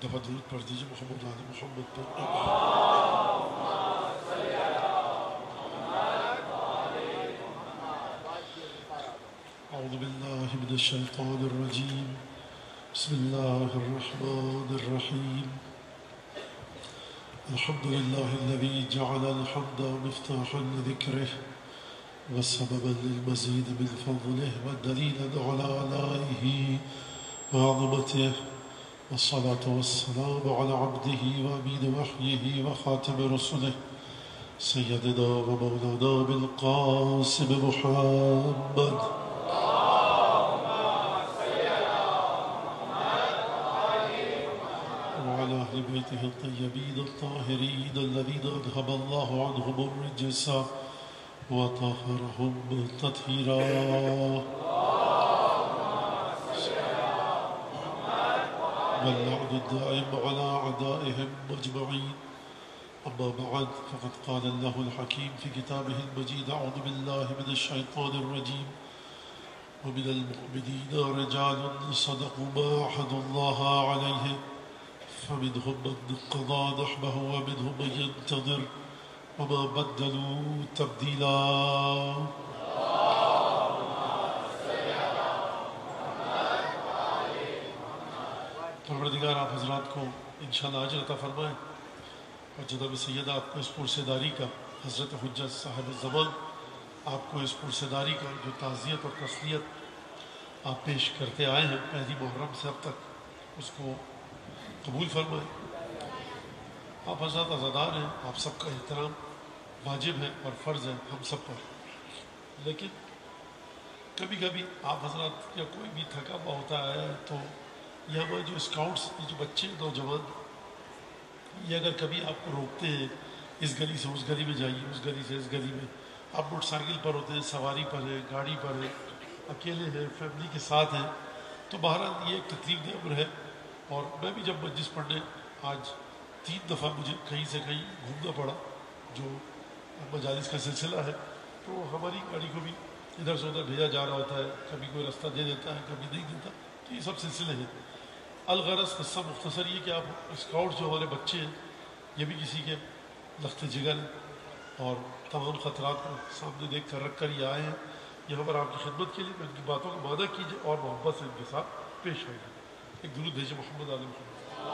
دفعہ درود پڑھ دیجیے محمد آل محمد پر. اعوذ باللہ من الشیطان الرجیم. بسم اللہ الرحمن الرحیم. الحمد للہ الذی جعل الحمد مفتاحا لذکرہ وسببا للمزید من فضلہ ودلیلا علی آلائہ وعظمتہ والصلاة والسلام على عبده وأمين وحيه وخاتم رسله سيدنا ومولانا بالقاسم محمد وعلى أهل بيته الطيبين الطاهرين الذين أذهب الله عنهم الرجس وطهرهم تطهيرا واللعن الدائم على أعدائهم أجمعين. أما بعد فقد قال الله الحكيم في كتابه المجيد أعوذ بالله من الشيطان الرجيم ومن المؤمنين رجال صدقوا ما عاهدوا الله عليه فمنهم من قضى نحبه ومنهم من ينتظر وما بدلوا تبديلا. پروردگار آپ حضرات کو انشاءاللہ اجر عطا فرمائے اور جناب سیدہ آپ کو اس پرسیداری کا، حضرت حجت صاحب الزمان آپ کو اس پرسیداری کا جو تعزیت اور تسلیت آپ پیش کرتے آئے ہیں پہلی محرم سے اب تک، اس کو قبول فرمائے. آپ حضرات عزادار ہیں، آپ سب کا احترام واجب ہے اور فرض ہے ہم سب پر. لیکن کبھی کبھی آپ حضرات یا کوئی بھی تھکا ہوا ہوتا ہے تو یہ ہمارے جو اسکاؤٹس، یہ جو بچے نوجوان، یہ اگر کبھی آپ کو روکتے ہیں اس گلی سے اس گلی میں جائیے، اس گلی سے اس گلی میں، آپ موٹر سائیکل پر ہوتے ہیں، سواری پر ہیں، گاڑی پر ہیں، اکیلے ہیں، فیملی کے ساتھ ہیں، تو بہرحال یہ ایک تکلیف دہ امر ہے. اور میں بھی جب مجلس پڑھنے آج 3 دفعہ مجھے کہیں سے کہیں گھومنا پڑا، جو مجالس کا سلسلہ ہے، تو ہماری گاڑی کو بھی ادھر سے ادھر بھیجا جا رہا ہوتا ہے، کبھی کوئی رستہ دے دیتا ہے، کبھی نہیں دیتا، تو یہ سب سلسلے ہیں. الغرض قصہ مختصر یہ کہ آپ اسکاؤٹ جو ہمارے بچے ہیں یہ بھی کسی کے لخت جگر ہیں اور تمام خطرات کو سامنے دیکھ کر رکھ کر یہ آئے ہیں یہاں پر آپ کی خدمت کے لیے. ان کی باتوں کو معنی کیجیے اور محبت سے ان کے ساتھ پیش ہوئیے. ایک درود بھیجیے محمد علیہ وسلم.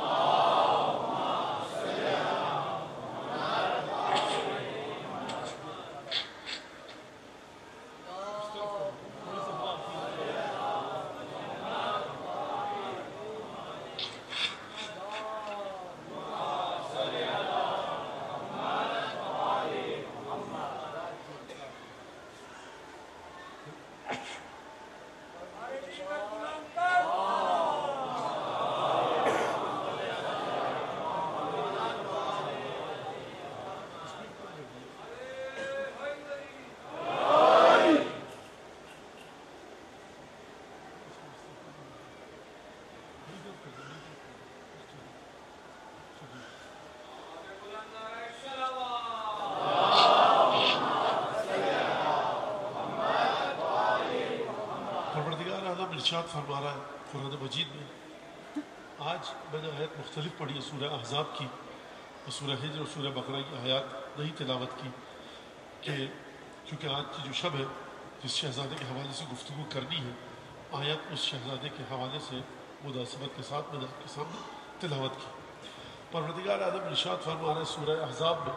ارشاد فرما رہا ہے قرآن مجید میں. آج میں نے آیت مختلف پڑھی ہے سورہ احزاب کی اور سورہ ہجر اور سورہ بقرہ کی آیات نہیں تلاوت کی کہ چونکہ آج کی جو شب ہے جس شہزادے کے حوالے سے گفتگو کرنی ہے، آیت اس شہزادے کے حوالے سے مناسبت کے ساتھ میں نے آپ کے سامنے تلاوت کی. پروردگار عالم ارشاد فرما رہا ہے سورہ احزاب میں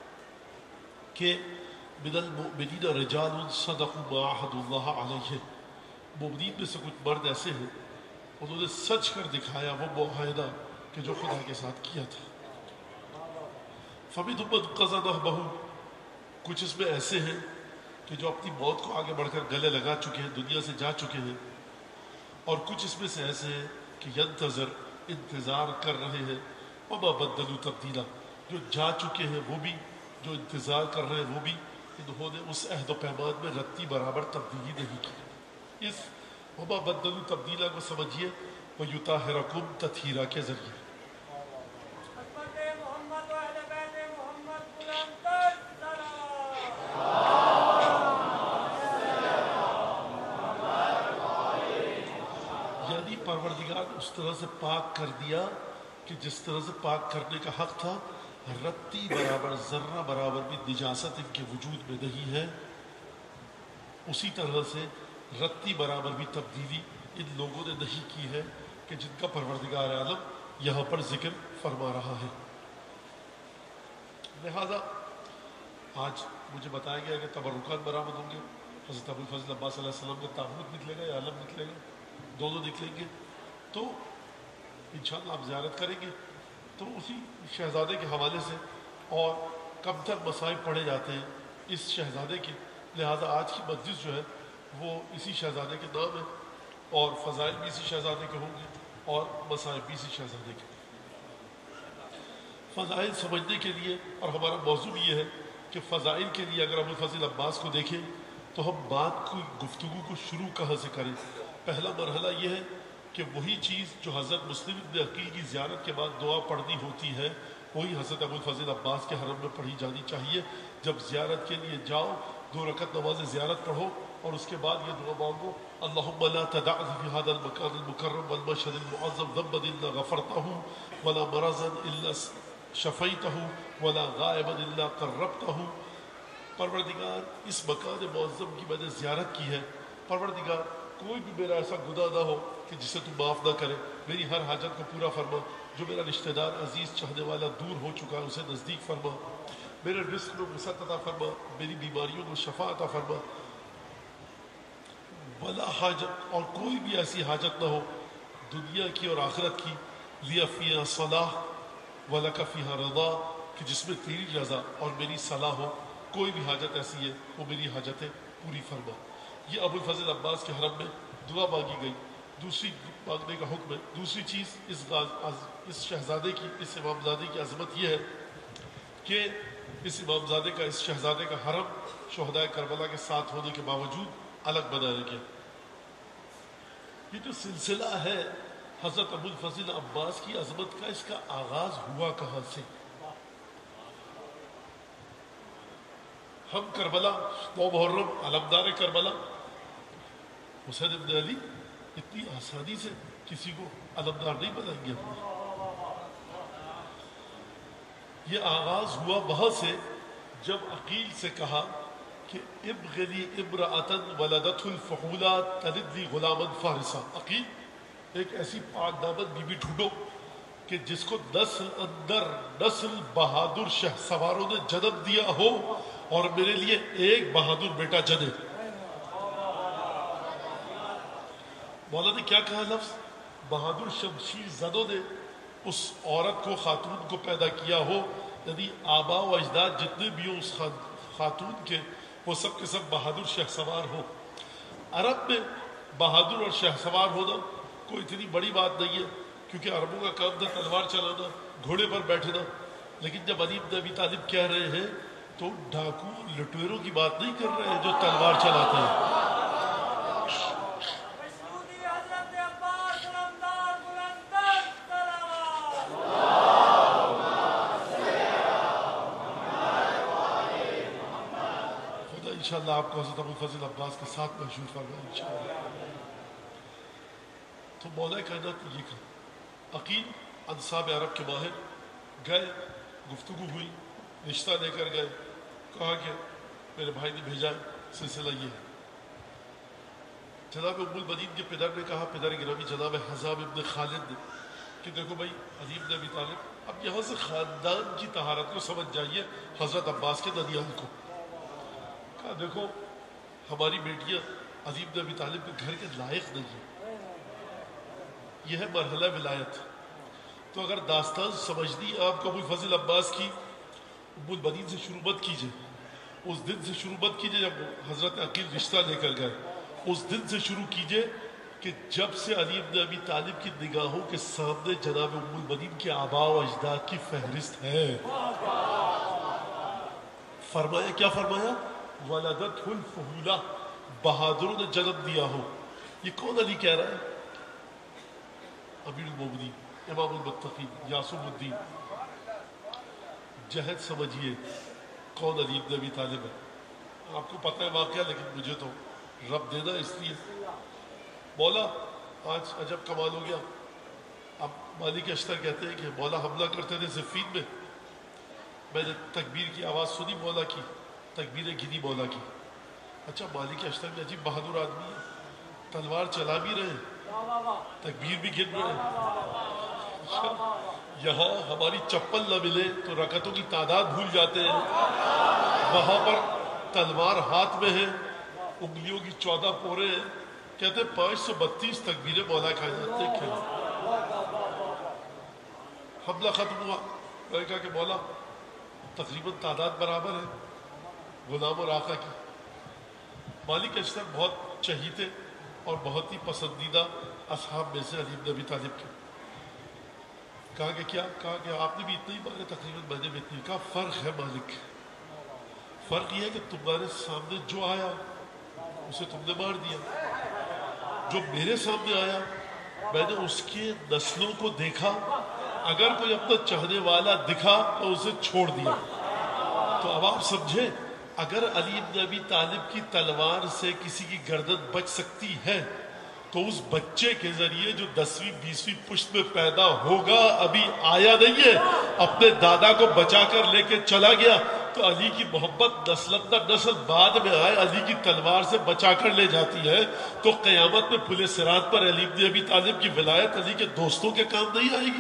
کہ من المؤمنین رجال صدقوا ما عاهدوا الله علیہ. مومنین میں سے کچھ مرد ایسے ہیں انہوں نے سچ کر دکھایا وہ معاہدہ کہ جو خدا کے ساتھ کیا تھا. فَمِنْهُمْ مَنْ قَضَى نَحْبَهُ. کچھ اس میں ایسے ہیں کہ جو اپنی موت کو آگے بڑھ کر گلے لگا چکے ہیں، دنیا سے جا چکے ہیں. اور کچھ اس میں سے ایسے ہیں کہ ينتظر، انتظار کر رہے ہیں. وَمَا بَدَّلُوا تَبْدِيلًا. جو جا چکے ہیں وہ بھی، جو انتظار کر رہے ہیں وہ بھی، انہوں نے اس عہد و پیمان میں رتی برابر تبدیلی نہیں کی. اس وَمَا بَدَّلُوا تَبْدِيلًا کو سمجھیے وَيُطَهِّرَكُمْ تَطْهِيرًا کے ذریعے. یعنی پروردگار اس طرح سے پاک کر دیا کہ جس طرح سے پاک کرنے کا حق تھا، رتی برابر ذرہ برابر بھی نجاست ان کے وجود میں نہیں ہے، اسی طرح سے رتی برابر بھی تبدیلی ان لوگوں نے نہیں کی ہے کہ جن کا پروردگار عالم یہاں پر ذکر فرما رہا ہے۔ لہذا آج مجھے بتایا گیا کہ تبرکات برآمد ہوں گے، حضرت ابوالفضل عباس علیہ السلام کا تابوت نکلے گا یا علم نکلے گا، دونوں نکلیں گے، تو انشاءاللہ آپ زیارت کریں گے۔ تو اسی شہزادے کے حوالے سے اور کم تر مصائب پڑھے جاتے ہیں اس شہزادے کے، لہذا آج کی مجلس جو ہے وہ اسی شہزادے کے نام ہے، اور فضائل بھی اسی شہزادے کے ہوں گے اور مصائب بھی اسی شہزادے کے۔ فضائل سمجھنے کے لیے، اور ہمارا موضوع بھی یہ ہے کہ فضائل کے لیے اگر ابوالفضل عباس کو دیکھیں تو ہم بات کو، گفتگو کو شروع کہاں سے کریں؟ پہلا مرحلہ یہ ہے کہ وہی چیز جو حضرت مسلم ابن عقیل کی زیارت کے بعد دعا پڑھنی ہوتی ہے، وہی حضرت ابوالفضل عباس کے حرم میں پڑھی جانی چاہیے۔ جب زیارت کے لیے جاؤ 2 رکعت نماز زیارت پڑھو اور اس کے بعد یہ دعا مانگو، اللہم لا تدع فی هذا المکان المکرم والمشهد المعظم ذنبا الا غفرته ولا مرضا الا شفیتہ ولا غائبا الا قربتہ۔ پروردگار اس مکان معظم کی میں نے زیارت کی ہے، پروردگار کوئی بھی میرا ایسا گناہ نہ ہو کہ جسے تو معاف نہ کرے، میری ہر حاجت کو پورا فرما، جو میرا رشتہ دار عزیز چاہنے والا دور ہو چکا ہے اسے نزدیک فرما، میرے رزق میں وسعت عطا فرما، میری بیماریوں کو شفا عطا فرما، ولا حاجت، اور کوئی بھی ایسی حاجت نہ ہو دنیا کی اور آخرت کی، لیا فیہا صلاح ولک فیہا رضا، کہ جس میں تیری رضا اور میری صلاح ہو، کوئی بھی حاجت ایسی ہے وہ میری حاجتیں پوری فرما۔ یہ ابوالفضل عباس کے حرم میں دعا مانگی گئی۔ دوسری مانگنے کا حکم ہے، دوسری چیز اس شہزادے کی، اس امامزادے کی عظمت یہ ہے کہ اس امامزادے کا، اس شہزادے کا حرم شہدائے کربلا کے ساتھ ہونے کے باوجود الگ بنایا گیا۔ یہ جو سلسلہ ہے حضرت ابوالفضل عباس کی عظمت کا، اس کا آغاز ہوا کہاں سے؟ ہم کربلا 9 محرم علمدار کربلا حسین ابن علی اتنی آسانی سے کسی کو علمدار نہیں بنائیں گے اپنے۔ یہ آغاز ہوا وہاں سے جب عقیل سے کہا کہ ابغلی امرأۃ ولدتہ الفحولا تلد لی غلاما فارسا۔ عقیل ایک ایسی پاک دامن بی بی ڈھونڈو کہ جس کو نسل اندر نسل بہادر شہ سواروں نے جنم دیا ہو اور میرے لیے ایک بہادر بیٹا جنے۔ مولا نے کیا کہا لفظ؟ بہادر شمشیر زدوں نے اس عورت کو، خاتون کو پیدا کیا ہو، یعنی آبا و اجداد جتنے بھی ہوں اس خاتون کے، وہ سب کے سب بہادر شہ سوار ہو۔ عرب میں بہادر اور شہ سوار ہونا کوئی اتنی بڑی بات نہیں ہے، کیونکہ عربوں کا کام تھا تلوار چلانا، گھوڑے پر بیٹھنا۔ لیکن جب علی بن ابی طالب کہہ رہے ہیں تو ڈاکو لٹیروں کی بات نہیں کر رہے ہیں جو تلوار چلاتے ہیں۔ خدا انشاءاللہ آپ کو حضرت ابوالفضل عباس کے ساتھ محشور فرمائے انشاءاللہ۔ تو مولا کائنات نے یہ کہا۔ عقیل انصاب عرب کے ماہر گئے، گفتگو ہوئی، رشتہ لے کر گئے، کہا کہ میرے بھائی نے بھیجا ہے، سلسلہ یہ ہے۔ جناب ام المنین کے پدر نے کہا، پدر گرامی جناب حزام ابن خالد نے، کہ دیکھو بھائی علی بن ابی طالب، اب یہاں سے خاندان کی طہارت کو سمجھ جائیے، حضرت عباس کے ننیال کو کہا دیکھو ہماری بیٹیاں علی بن ابی طالب کے گھر کے لائق نہیں ہیں، یہ ہے مرحلہ ولایت۔ تو اگر داستان سمجھنی آپ کو ابوالفضل عباس کی، ام المنین سے شروع مت کیجئے، اس دن سے شروع مت کیجئے جب حضرت عقیل رشتہ لے کر گئے، اس دن سے شروع کیجئے کہ جب سے علی بن ابی طالب کی نگاہوں کے سامنے جناب ام المنین کے آباء و اجداد کی فہرست ہے۔ فرمایا کیا فرمایا؟ ولدتہ الفحولا، بہادروں نے جنم دیا ہو۔ یہ کون علی کہہ رہا ہے؟ امیر المومنین، امام المتقین، یاسر الدین۔ جہد سمجھیے کون علی بن ابی طالب ہے۔ آپ کو پتہ ہے واقعہ، لیکن مجھے تو رب دینا اس لیے۔ مولا آج عجب کمال ہو گیا، اب مالک اشتر کہتے ہیں کہ مولا حملہ کرتے تھے صفین میں نے تکبیر کی آواز سنی مولا کی، تکبیریں گنی مولا کی. اچھا مالک اشتر بھی عجیب بہادر آدمی ہے، تلوار چلا بھی رہے تکبیر بھی گن رہے. یہاں ہماری چپل نہ ملے تو رکعتوں کی تعداد بھول جاتے ہیں، وہاں پر تلوار ہاتھ میں ہے، انگلیوں کی 14 پورے ہیں، کہتے 532 تکبیریں مولا کائنات نے کی. حملہ ختم ہوا، میں نے کہا کہ مولا تقریباً تعداد برابر ہے غلام اور آقا کی. مالک اشتر بہت چہیتے اور بہت ہی پسندیدہ اصحاب میں سے علی بن ابی طالب کے. کہا کہ کیا؟ کہا کہ آپ نے بھی اتنا ہی مارے تقریباً، میں نے بھی اتنی. کہا فرق ہے مالک، فرق یہ ہے کہ تمہارے سامنے جو آیا اسے تم نے مار دیا، جو میرے سامنے آیا میں نے اس کے نسلوں کو دیکھا، اگر کوئی اپنا چاہنے والا دکھا تو اسے چھوڑ دیا. تو اب آپ سمجھے اگر علی بن ابی طالب کی تلوار سے کسی کی گردن بچ سکتی ہے تو اس بچے کے ذریعے جو 10ویں 20ویں پشت میں پیدا ہوگا، ابھی آیا نہیں ہے، اپنے دادا کو بچا کر لے کے چلا گیا، تو علی کی محبت نسل در نسل بعد میں آئے علی کی تلوار سے بچا کر لے جاتی ہے. تو قیامت میں پل صراط پر علی بن ابی طالب کی ولایت علی کے دوستوں کے کام نہیں آئے گی.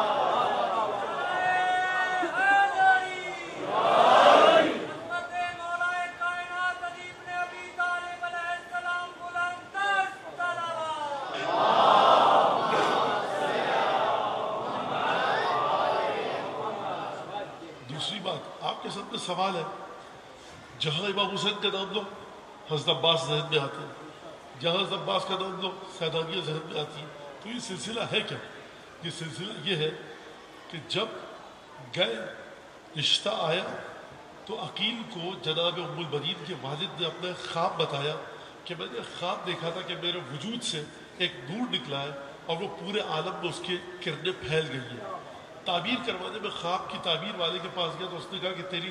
سوال ہے، جہاں امام حسین کا نام لو حضرت عباس ذہن میں آتے ہیں، جہاں حضرت عباس کا نام لو سیدانیہ ذہن میں آتی ہے. تو یہ سلسلہ ہے کیا؟ یہ سلسلہ یہ ہے کہ جب گئے رشتہ آیا تو عقیل کو جناب ام البنین کے والد نے اپنا خواب بتایا کہ میں نے خواب دیکھا تھا کہ میرے وجود سے ایک نور نکلا ہے اور وہ پورے عالم میں اس کے کرنیں پھیل گئی ہیں. تعبیر کروانے میں خواب کی تعبیر والے کے پاس گیا تو اس نے کہا کہ تیری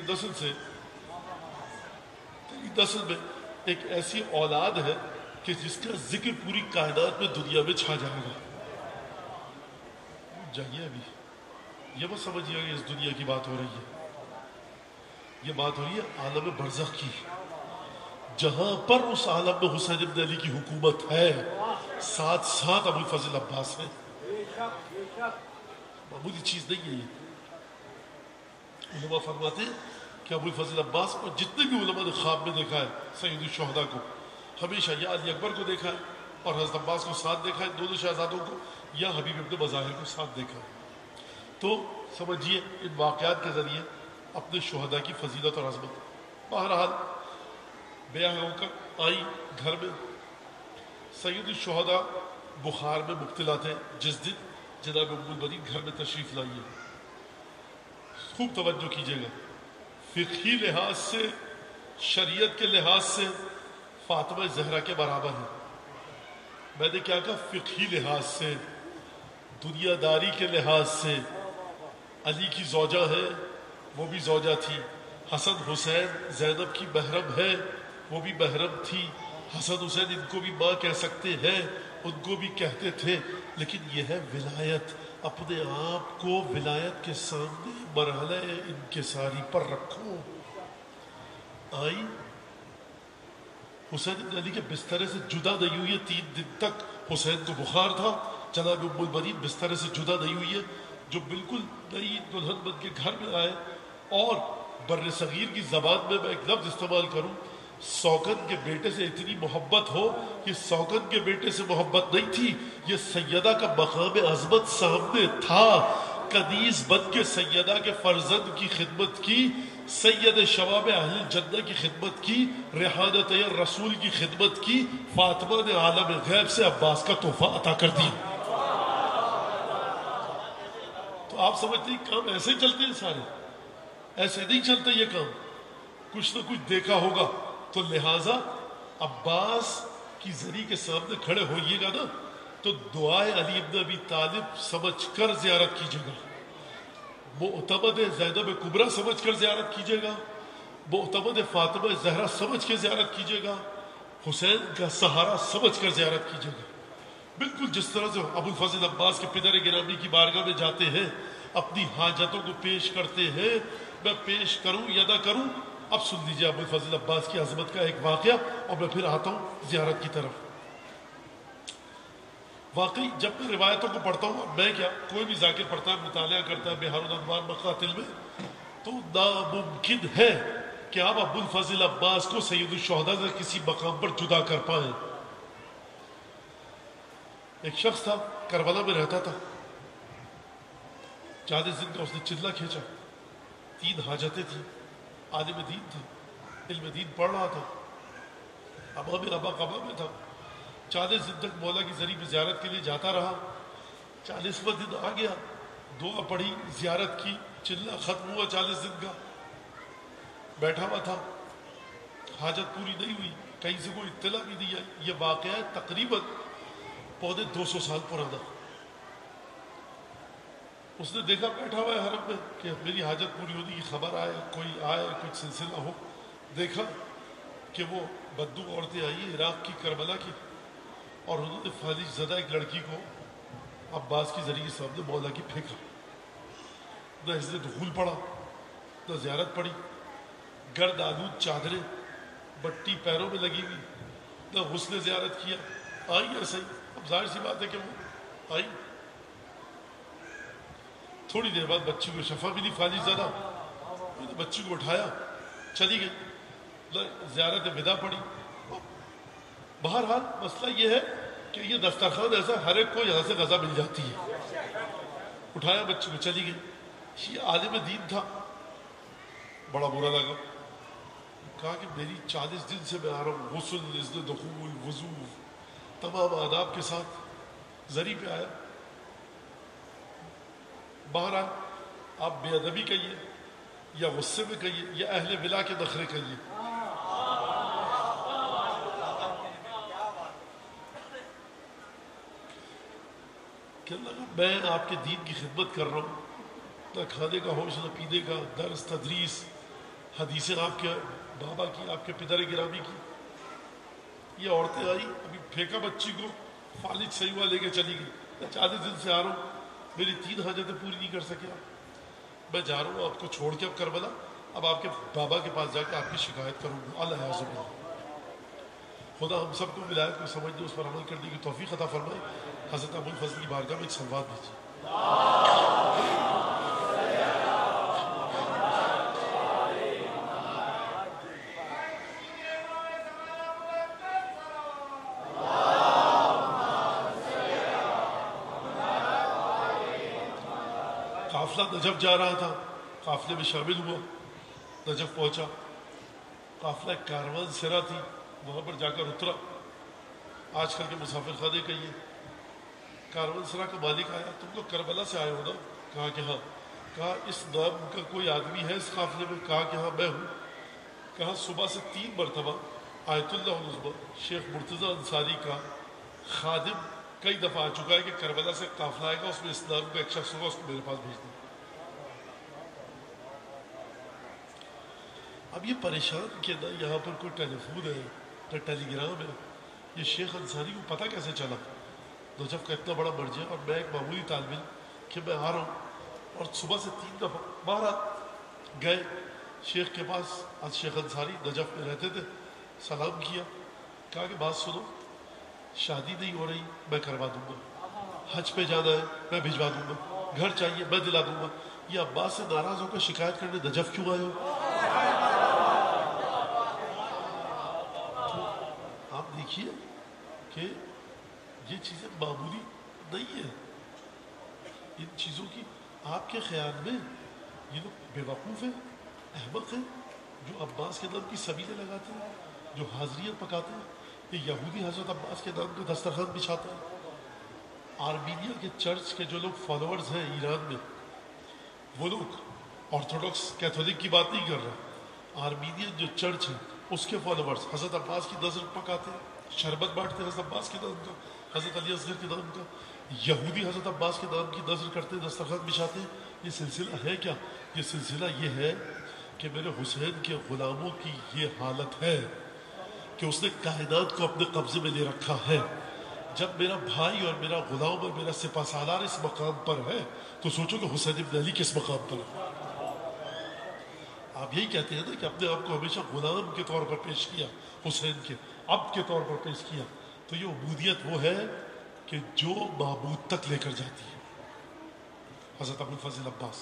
نسل میں ایک ایسی اولاد ہے کہ جس کا ذکر پوری کائنات میں دنیا میں چھا جائے گا. جائیے ابھی یہ مت سمجھیے کہ اس دنیا کی بات ہو رہی ہے، یہ بات ہو رہی ہے عالم برزخ کی، جہاں پر اس عالم میں حسین ابن علی کی حکومت ہے، ساتھ ساتھ ابو الفضل عباس ہے. معمولی چیز نہیں ہے یہ. علماء فرماتے ہیں کہ ابو الفضل عباس اور جتنے بھی علماء نے خواب میں دیکھا ہے سید الشہداء کو، ہمیشہ یا علی اکبر کو دیکھا ہے اور حضرت عباس کو ساتھ دیکھا ہے، دونوں شہزادوں کو، یا حبیب ابن مظاہر کو ساتھ دیکھا ہے. تو سمجھیے ان واقعات کے ذریعے اپنے شہداء کی فضیلت اور عظمت. بہرحال بیاہ ہو کر آئی گھر میں. سید الشہداء بخار میں مبتلا تھے جس دن جناب ام البنین گھر میں تشریف لائیے. خوب توجہ کیجیے گا، فقہی لحاظ سے، شریعت کے لحاظ سے فاطمہ زہرا کے برابر ہے. میں نے کیا کہا؟ فقہی لحاظ سے، دنیا داری کے لحاظ سے. علی کی زوجہ ہے، وہ بھی زوجہ تھی. حسن حسین زینب کی محرم ہے، وہ بھی محرم تھی. حسن حسین ان کو بھی ماں کہہ سکتے ہیں، ان کو بھی کہتے تھے. لیکن یہ ہے ولایت، اپنے آپ کو ولایت کے سامنے مرحلہ انکساری پر رکھو. آئی حسین بن علی کے بسترے سے جدا نہیں ہوئی ہے 3 دن تک. حسین کو بخار تھا، جناب ام البنین بسترے سے جدا نہیں ہوئی ہے. جو بالکل نئی دلہن بن کے گھر میں آئے، اور بر صغیر کی زبان میں ایک لفظ استعمال کروں، سوگن کے بیٹے سے اتنی محبت ہو. یہ سوگن کے بیٹے سے محبت نہیں تھی، یہ سیدہ کا مقام عظمت سامنے تھا. کنیز بن کے سیدہ کے فرزند کی خدمت کی، سید شباب اہل جنہ کی خدمت کی، ریحانت رسول کی خدمت کی. فاطمہ نے عالم غیب سے عباس کا تحفہ عطا کر دیا. تو آپ سمجھتے ہیں کام ایسے چلتے ہیں سارے؟ ایسے نہیں چلتے یہ کام، کچھ نہ کچھ دیکھا ہوگا. تو لہٰذا عباس کی زری کے سامنے کھڑے ہوئیے گا نا تو دعائے علی ابن ابی طالب سمجھ کر زیارت کیجیے گا، معتمد زینب کبریٰ سمجھ کر زیارت کیجیے گا، معتمد فاطمہ زہرا سمجھ کے زیارت کیجیے گا، حسین کا سہارا سمجھ کر زیارت کیجیے گا. بالکل جس طرح سے ابو الفضل عباس کے پدر گرامی کی بارگاہ میں جاتے ہیں، اپنی حاجتوں کو پیش کرتے ہیں، میں پیش کروں یا نہ کروں۔ اب سن لیجیے ابو الفضل عباس کی عظمت کا ایک واقعہ، اور میں پھر آتا ہوں زیارت کی طرف۔ واقعی جب میں روایتوں کو پڑھتا ہوں، میں کیا کوئی بھی ذاکر پڑھتا ہے، مطالعہ کرتا ہے بہار الانوار مقاتل میں، تو ناممکن ہے کہ آپ ابو الفضل عباس کو سید الشہداء سے کسی مقام پر جدا کر پائیں۔ ایک شخص تھا، کربلا میں رہتا تھا، 40 دن کا اس نے چلہ کھینچا، 3 حاجتیں تھیں، عالم دین تھا، علم دین پڑھ رہا تھا، امام ابا قبا میں تھا، 40 دن تک مولا کی ذریعے زیارت کے لیے جاتا رہا۔ 40واں دن آ گیا، دعا پڑھی، زیارت کی، چلہ ختم ہوا 40 دن کا، بیٹھا ہوا تھا، حاجت پوری نہیں ہوئی، کہیں سے کوئی اطلاع بھی نہیں آئی۔ یہ واقعہ ہے تقریباً 250 سال پرانا۔ اس نے دیکھا بیٹھا ہوا ہے حرم میں کہ میری حاجت پوری ہونے کی خبر آئے، کوئی آئے، کچھ سلسلہ ہو۔ دیکھا کہ وہ بدو عورتیں آئی ہیں عراق کی، کربلا کی، اور انہوں نے فالج زدہ ایک لڑکی کو عباس کی ذریعے سامنے مولا کی پھینکا۔ نہ اس نے دخول پڑا، نہ زیارت پڑی، گرد آلود چادریں، بٹی پیروں میں لگی ہوئی، نہ غسل زیارت کیا، آئی ایسے ہی۔ اب ظاہر سی بات ہے کہ وہ آئی، تھوڑی دیر بعد بچی کو شفا بھی نہیں فالج زدہ، انہوں نے بچی کو اٹھایا، چلی گئی، زیارت ودا پڑی۔ بہرحال مسئلہ یہ ہے کہ یہ دسترخوان ایسا ہر ایک کو یہاں سے غذا مل جاتی ہے۔ اٹھایا بچی کو، چلی گئی۔ یہ عالم دین تھا، بڑا برا لگا، کہا کہ میری 40 دن سے میں آ رہا ہوں، غسل، اذن دخول، وضو، تمام آداب کے ساتھ ذریعے پہ آیا۔ بہرحال آپ بے ادبی کہیے یا غصے میں کہیے یا اہل ولا کے نخرے کہیے، کہ اللہ میں آپ کے دین کی خدمت کر رہا ہوں، نہ کھانے کا ہوش، نہ پینے کا، درس تدریس، حدیثیں آپ کے بابا کی، آپ کے پدر گرامی کی۔ یہ عورتیں آئی، ابھی پھینکا بچی کو، فالج صحیح ہوا لے کے چلی گئی۔ میں 40 دن سے آ رہا ہوں، میری 3 حاجتیں پوری نہیں کر سکے آپ، میں جا رہا ہوں آپ کو چھوڑ کے اب کربلا، اب آپ کے بابا کے پاس جا کے آپ کی شکایت کروں گا۔ اللہ عزب اللہ، خدا ہم سب کو ولایت کو سمجھنے، اس پر عمل کرنے کی توفیق عطا فرمائے۔ حضرت ابو الفضل کی بارگاہ میں ایک صلوات بھیجیے۔ قافلہ نجف جا رہا تھا، قافلے میں شامل ہوا، نجف پہنچا، قافلہ ایک کاروان سرا تھی، وہاں پر جا کر اترا۔ آج کل کے مسافر خانے کہیے، کاروان سرا کا مالک آیا، تم لوگ کربلا سے آئے ہو نا؟ کہا کہ ہاں۔ کہا اس نام کا کوئی آدمی ہے اس قافلے میں؟ کہا کہ ہاں میں ہوں۔ کہا صبح سے 3 مرتبہ آیت اللہ العظمی شیخ مرتضیٰ انصاری کا خادم کئی دفعہ آ چکا ہے کہ کربلا سے قافلہ آئے گا، اس میں اس نام کا ایک شخص ہوگا، اس کو میرے پاس بھیج دیں۔ اب یہ پریشان کہ نہ یہاں پر کوئی ٹیلی فون ہے نہ ٹیلی گرام ہے، یہ شیخ انصاری کو پتہ کیسے چلا نجف کا اتنا بڑا مرجع، اور میں ایک معمولی طالب علم کہ میں آ رہا ہوں، اور صبح سے 3 دفعہ باہر گئے شیخ کے پاس۔ آج شیخ انصاری نجف میں رہتے تھے، سلام کیا، کہا کہ بات سنو، شادی نہیں ہو رہی میں کروا دوں گا، حج پہ جانا ہے میں بھجوا دوں گا، گھر چاہیے میں دلا دوں گا، یہ عباس سے ناراض ہو کر شکایت کرنے نجف کیوں آئے ہو؟ تو آپ دیکھیے کہ یہ چیزیں معمولی نہیں ہیں، ان چیزوں کی آپ کے خیال میں یہ لوگ بے وقوف ہیں، احمق ہیں، جو عباس کے نام کی سبیلیں لگاتے ہیں، جو حاضریت پکاتے ہیں۔ یہ یہودی حضرت عباس کے نام کا دسترخوان بچھاتا ہے۔ آرمینیا کے چرچ کے جو لوگ فالوورز ہیں ایران میں، وہ لوگ آرتھوڈکس کیتھولک کی بات نہیں کر رہا، آرمینین جو چرچ ہے اس کے فالوورز حضرت عباس کی نظر پکاتے ہیں، شربت بانٹتے ہیں حضرت عباس کے نام کا، حضرت علی اصغر کے نام کا، یہودی حضرت عباس کے نام کی نظر کرتے ہیں، دسترخوان بچھاتے ہیں۔ یہ سلسلہ ہے کیا؟ یہ سلسلہ یہ ہے کہ میرے حسین کے غلاموں کی یہ حالت ہے کہ اس نے کائنات کو اپنے قبضے میں لے رکھا ہے، جب میرا بھائی اور میرا غلام اور میرا سپہ سالار اس مقام پر ہے تو سوچو کہ حسین ابن علی کس مقام پر ہے. آپ یہی کہتے ہیں نا کہ اپنے آپ کو ہمیشہ غلام کے طور پر پیش کیا, حسین کے عبد کے طور پر پیش کیا. تو یہ عبودیت وہ ہے کہ جو معبود تک لے کر جاتی ہے. حضرت ابو الفضل عباس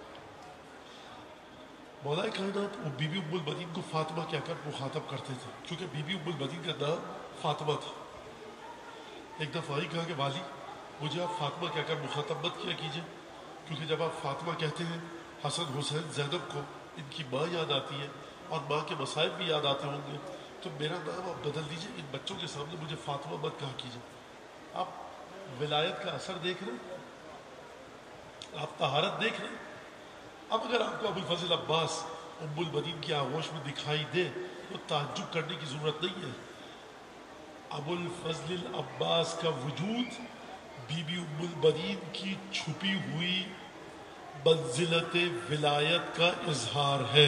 مولا کائنات وہ بی بی ام المبنین کو فاطمہ کہہ کر مخاطب کرتے تھے, کیونکہ بی بی ام المبنین کا نام فاطمہ تھا. ایک دفعہ ہی کہا کہ والی مجھے آپ فاطمہ کہہ کر مخاطب مت کیا کیجیے, کیونکہ جب آپ فاطمہ کہتے ہیں حسن حسین زینب کو ان کی ماں یاد آتی ہے اور ماں کے مصائب بھی یاد آتے ہوں گے, تو میرا نام آپ بدل دیجیے, ان بچوں کے سامنے مجھے فاطمہ مت کہا کیجیے. آپ ولایت کا اثر دیکھ رہے ہیں, آپ طہارت دیکھ رہے ہیں. اب اگر آپ کو ابو الفضل عباس ام المبنین کی آغوش میں دکھائی دے تو تعجب کرنے کی ضرورت نہیں ہے. ابو الفضل العباس کا وجود بی بی ام المبنین کی چھپی ہوئی منزلت ولایت کا اظہار ہے.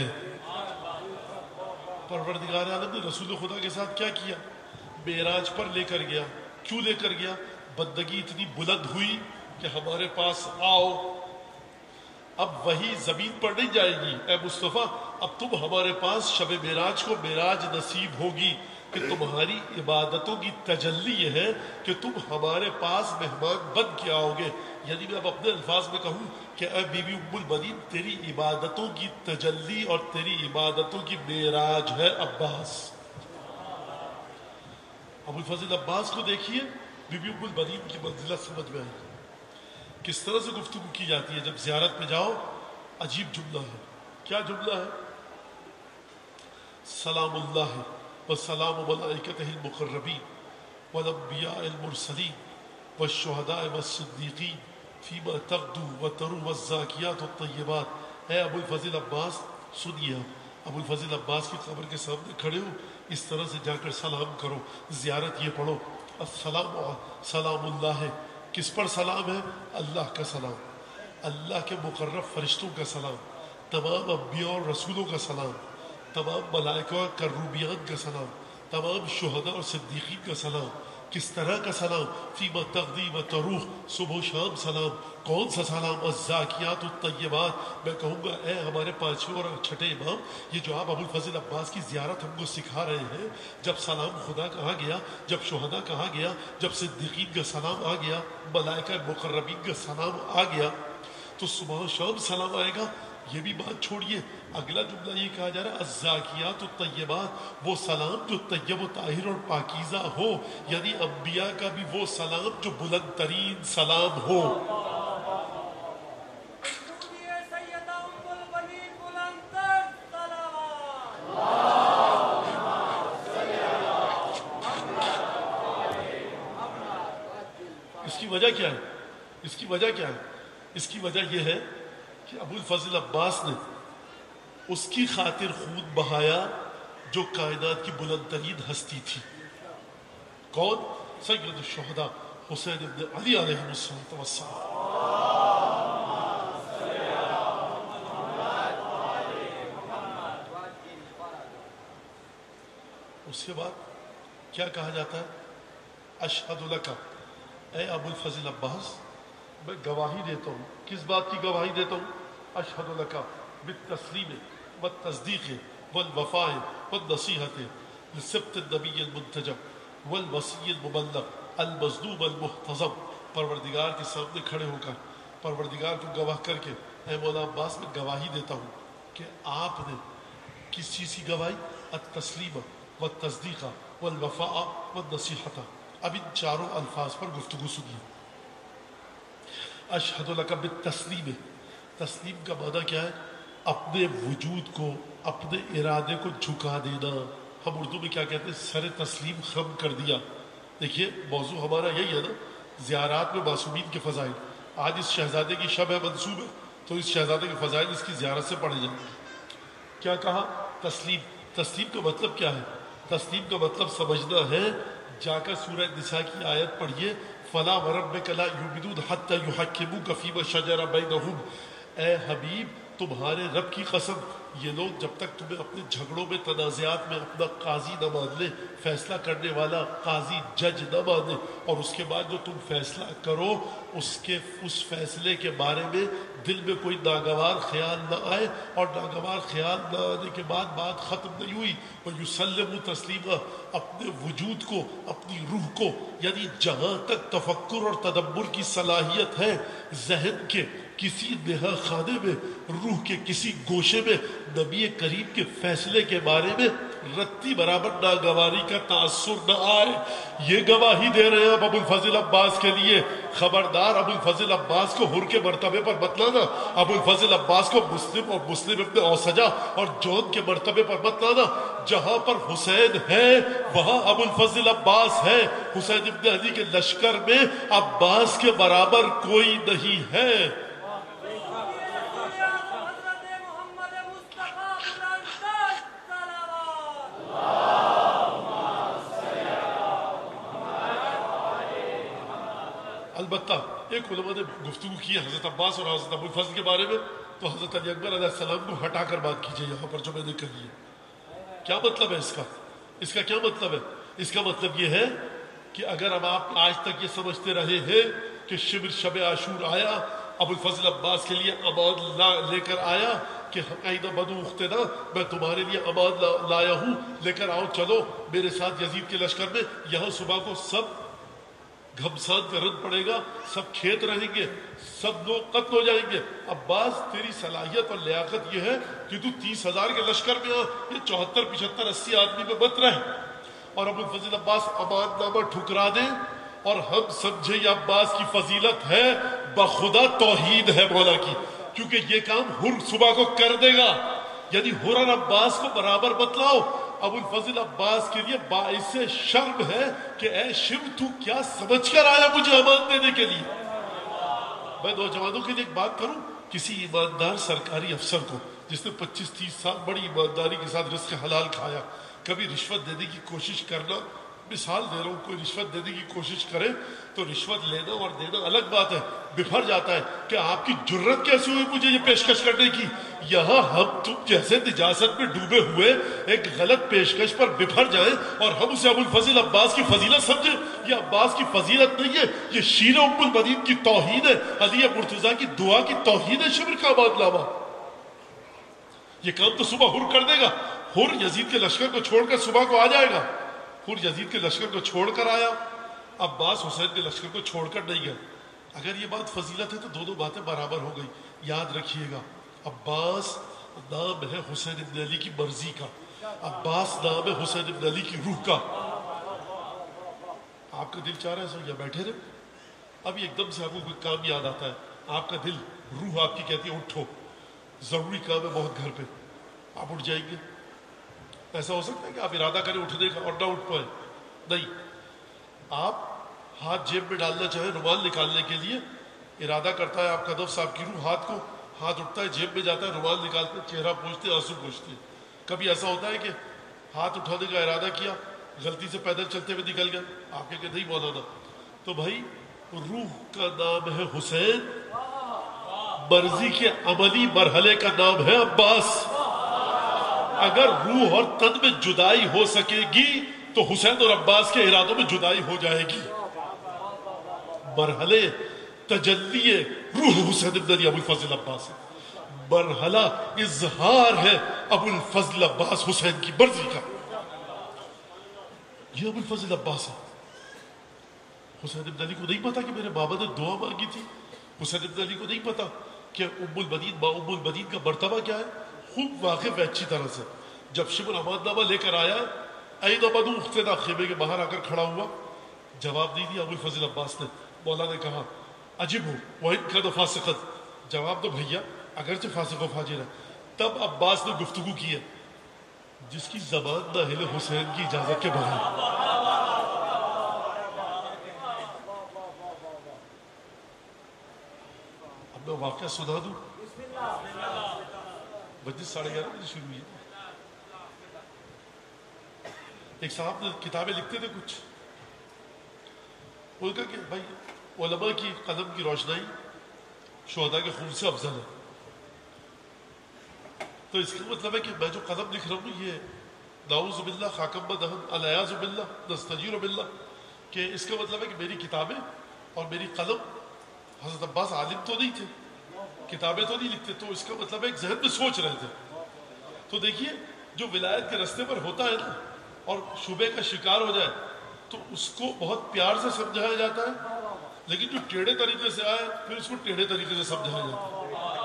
پروردگار عالم نے رسول خدا کے ساتھ کیا کیا؟ معراج پر لے کر گیا. کیوں لے کر گیا؟ بندگی اتنی بلند ہوئی کہ ہمارے پاس آؤ. اب وہی زمین پر نہیں جائے گی اے مصطفیٰ, اب تم ہمارے پاس شب معراج کو معراج نصیب ہوگی کہ تمہاری عبادتوں کی تجلی یہ ہے کہ تم ہمارے پاس مہمان بن کے آؤ گے. یعنی میں اب اپنے الفاظ میں کہوں کہ اے بی بی ام المبنین تیری عبادتوں کی تجلی اور تیری عبادتوں کی معراج ہے عباس. ابو الفضل عباس کو دیکھیے, بی بی ام المبنین کی منزلت سمجھ میں آئی. کس طرح سے گفتگو کی جاتی ہے جب زیارت پہ جاؤ. عجیب جملہ ہے. کیا جملہ ہے؟ سلام اللہ وسلام ملائکتہ المقربین والانبیاء المرسلین والشہداء والصدیقین فیما تغدو وترو والزاکیات الطیبات. اے ابو الفضل عباس سنیے, آپ ابو الفضل عباس کی قبر کے سامنے کھڑے ہو, اس طرح سے جا کر سلام کرو. زیارت یہ پڑھو, السلام سلام اللہ. کس پر سلام ہے؟ اللہ کا سلام, اللہ کے مقرب فرشتوں کا سلام, تمام انبیاء اور رسولوں کا سلام, تمام ملائکہ اور کروبیان کا سلام, تمام شہداء اور صدیقین کا سلام. کس طرح کا سلام؟ فیما تغدی و تروح, صبح و شام سلام. کون سا سلام؟ الزاکیات الطیبات. میں کہوں گا اے ہمارے پانچویں اور چھٹے امام, یہ جو آپ ابو الفضل عباس کی زیارت ہم کو سکھا رہے ہیں, جب سلام خدا کہا گیا, جب شہداء کہا گیا, جب صدیقین کا سلام آ گیا, ملائکہ مقربین کا سلام آ گیا, تو صبح و شام سلام آئے گا. یہ بھی بات چھوڑیے, اگلا جملہ یہ کہا جا رہا ہے الزاکیات الطیبات, وہ سلام جو طیب و طاہر اور پاکیزہ ہو, یعنی انبیاء کا بھی وہ سلام جو بلند ترین سلام ہو. اس کی وجہ کیا ہے؟ اس کی وجہ کیا ہے؟ اس کی وجہ یہ ہے کہ ابو الفضل عباس نے اس کی خاطر خون بہایا جو کائنات کی بلند ترین ہستی تھی. کون؟ سید الشہداء حسین ابن علی علیہ السلام. اس کے بعد کیا کہا جاتا ہے؟ اشہد لک, اے ابو الفضل عباس میں گواہی دیتا ہوں. کس بات کی گواہی دیتا ہوں؟ اشہد لک بالتسلیم والتصدیق والوفاء والنصیحۃ لسبط النبی المنتجب والوصی المبلغ المظلوم المحتضب. پروردگار کے سامنے کھڑے ہو کر, پروردگار کو گواہ کر کے, اے مولا عباس میں گواہی دیتا ہوں کہ آپ نے کس چیز کی گواہی؟ التسلیم والتصدیق والوفاء والنصیحۃ. اب ان چاروں الفاظ پر گفتگو سنیے. اشہد لک بالتسلیم, تسلیم کا معنی کیا ہے؟ اپنے وجود کو, اپنے ارادے کو جھکا دینا. ہم اردو میں کیا کہتے ہیں؟ سر تسلیم خم کر دیا. دیکھیے موضوع ہمارا یہی ہے نا, زیارات میں معصومین کے فضائل. آج اس شہزادے کی شب ہے منصوب ہے, تو اس شہزادے کے فضائل اس کی زیارت سے پڑھے جائیں. کیا کہا؟ تسلیم. تسلیم کا مطلب کیا ہے؟ تسلیم کا مطلب سمجھنا ہے. جا کر سورہ نساء کی آیت پڑھیے, فلا وربک لا یؤمنون حتی یحکموک فیما شجر بینہم. اے حبیب تمہارے رب کی قسم یہ لوگ جب تک تمہیں اپنے جھگڑوں میں تنازعات میں اپنا قاضی نہ مان لے، فیصلہ کرنے والا قاضی جج نہ مانے، اور اس کے بعد جو تم فیصلہ کرو اس فیصلے کے بارے میں دل میں کوئی ناگوار خیال نہ آئے، اور ناگوار خیال نہ آنے کے بعد بات ختم نہیں ہوئی، وَيُسَلِّمُ تسلیمہ، اپنے وجود کو، اپنی روح کو، یعنی جہاں تک تفکر اور تدبر کی صلاحیت ہے، ذہن کے کسی نہا خانے میں، روح کے کسی گوشے میں نبی کریم کے فیصلے کے بارے میں رتی برابر ناگواری کا تاثر نہ آئے۔ یہ گواہی دے رہے ہیں ابو الفضل عباس کے لیے، خبردار ابو الفضل عباس کو حر کے مرتبے پر مت لانا، ابو الفضل عباس کو مسلم اور مسلم ابن اوسجہ اور جون کے مرتبے پر مت لانا۔ جہاں پر حسین ہے وہاں ابو الفضل عباس ہے، حسین ابن علی کے لشکر میں عباس کے برابر کوئی نہیں ہے۔ البتہ ایک علماء نے گفتگو کی ہے حضرت عباس اور حضرت ابو الفضل کے بارے میں، تو حضرت علی اکبر علیہ السلام کو ہٹا کر بات کیجئے یہاں پر جو میں نے کہی ہے۔ کیا مطلب ہے اس کا کیا مطلب ہے؟ اس کا مطلب یہ ہے کہ اگر اب آپ آج تک یہ سمجھتے رہے ہیں کہ شب عاشور آیا، ابو الفضل عباس کے لیے امان لے کر آیا کہ اینہ بنو اختنا، میں تمہارے لیے امان لایا ہوں، لے کر آؤ، چلو میرے ساتھ یزید کے لشکر میں، یہاں صبح کو سب گھمسان کا رن پڑے گا، سب کھیت رہیں گے، سب لوگ قتل ہو جائیں گے۔ عباس تیری صلاحیت اور لیاقت یہ ہے کہ تو 30,000 کے لشکر میں آ، یہ 74 75 80 آدمی میں مت رہ۔ اور ابو الفضل عباس امان نامہ ٹھکرا دیں اور ہم سمجھے یہ عباس کی فضیلت ہے، بخدا توحید ہے مولا کی، کیونکہ یہ کام حر صبح کو کر دے گا، یعنی حر اور عباس کو برابر مت لاؤ۔ ابو الفضل عباس کے لیے باعث شرم ہے کہ اے شم تو کیا سمجھ کر آیا مجھے امان دینے کے لیے۔ میں نوجوانوں کے لیے ایک بات کروں، کسی ایماندار سرکاری افسر کو جس نے 25-30 سال بڑی ایمانداری کے ساتھ رزق حلال کھایا، کبھی رشوت دینے کی کوشش کرنا، مثال دے رہا ہوں، کوئی رشوت دینے کی کوشش کرے تو رشوت لینا اور دینا الگ بات ہے، بفر جاتا ہے کہ آپ کی جرت کیسے ہوئی مجھے یہ پیشکش کرنے کی۔ یہاں ہم تم جیسے نجاست میں ڈوبے ہوئے ایک غلط پیشکش پر بفر جائیں اور ہم اسے ابو الفضل عباس کی فضیلت سمجھیں۔ یہ عباس کی فضیلت نہیں ہے، یہ شیر ام المدین کی توہین ہے، علی مرتضیٰ کی دعا کی توہین ہے۔ شبر کا بادلامہ یہ کام تو صبح حر کر دے گا، حر یزید کے لشکر کو چھوڑ کر صبح کو آ جائے گا، حر یزید کے لشکر کو چھوڑ کر آیا، عباس حسین کے لشکر کو چھوڑ کر نہیں گئے۔ اگر یہ بات فضیلت ہے تو دونوں باتیں برابر ہو گئی۔ یاد رکھیے گا، عباس نام ہے حسین ابن علی کی مرضی کا، عباس نام ہے حسین ابن علی کی روح کا۔ آپ کا دل چاہ رہا ہے سو یا بیٹھے رہے، ابھی ایک دم سے آپ کو کوئی کام یاد آتا ہے، آپ کا دل، روح آپ کی کہتی ہے اٹھو، ضروری کام ہے بہت گھر پہ، آپ اٹھ جائیں گے؟ ایسا ہو سکتا ہے کہ آپ ارادہ کریں اٹھنے کا اور نہ اٹھ پائیں؟ نہیں، آپ ہاتھ جیب میں ڈالنا چاہیں رومال نکالنے کے لیے، ارادہ کرتا ہے آپ کا نفس، آپ کی روح ہاتھ اٹھتا ہے، جیب میں جاتا ہے، رومال نکالتے ہیں، چہرہ پوچھتے ہیں، آنسو پوچھتے ہیں۔ کبھی ایسا ہوتا ہے کہ ہاتھ اٹھانے کا ارادہ کیا، غلطی سے پیدل چلتے ہوئے نکل گئے، آپ کہتے نہیں مولانا؟ تو بھائی روح کا نام ہے حسین، مرضی کے عملی مرحلے کا نام ہے عباس۔ اگر روح اور تن میں جدائی ہو سکے گی تو حسین اور عباس کے ارادوں میں جدائی ہو جائے گی۔ مرحلے تجلی روح حسین ابن علی ابو الفضل عباس ہے، مرحلہ اظہار ہے ابو الفضل عباس حسین کی مرضی کا۔ یہ ابو الفضل عباس ہے۔ حسین ابن علی کو نہیں پتا کہ میرے بابا نے دعا مانگی تھی، حسین ابن علی کو نہیں پتا کہ ام المدین کا مرتبہ کیا ہے، خوب واقف ہے اچھی طرح سے۔ جب شبر امان نامہ لے کر آیا، اینہ بنو اختنا، خیمے کے باہر آ کر کھڑا ہوا، جواب نہیں دیا ابو الفضل عباس نے۔ مولا نے کہا عجب ہو وَإِنْ كَانَ فَاسِقًا، جواب دو بھیا اگرچہ فاسق و فاجر ہے۔ تب عباس نے گفتگو کی ہے، جس کی زبان نہ ہلے حسین کی اجازت کے بغیر۔ اب میں واقعہ سنا دوں، مجلس 11:30 بجے شروع ہوئی ہے۔ ایک صاحب نے کتابیں لکھتے تھے کچھ، وہ کہا کہ بھائی علماء کی قلم کی روشنائی شہداء کے خون سے افضل ہے۔ تو اس کا مطلب ہے کہ میں جو قلم لکھ رہا ہوں یہ نعوذ باللہ خاکم بدہن الیاذ باللہ نستجیر باللہ، کہ اس کا مطلب ہے کہ میری کتابیں اور میری قلم، حضرت عباس عالم تو نہیں تھے، کتابیں تو نہیں لکھتے، تو اس کا مطلب ہے ایک ذہن میں سوچ رہے تھے. تو دیکھیے جو ولایت کے رستے پر ہوتا ہے نا اور شبے کا شکار ہو جائے تو اس کو بہت پیار سے سمجھایا جاتا ہے، لیکن جو ٹیڑھے طریقے سے آئے پھر اس کو ٹیڑھے طریقے سے سمجھایا جاتا ہے.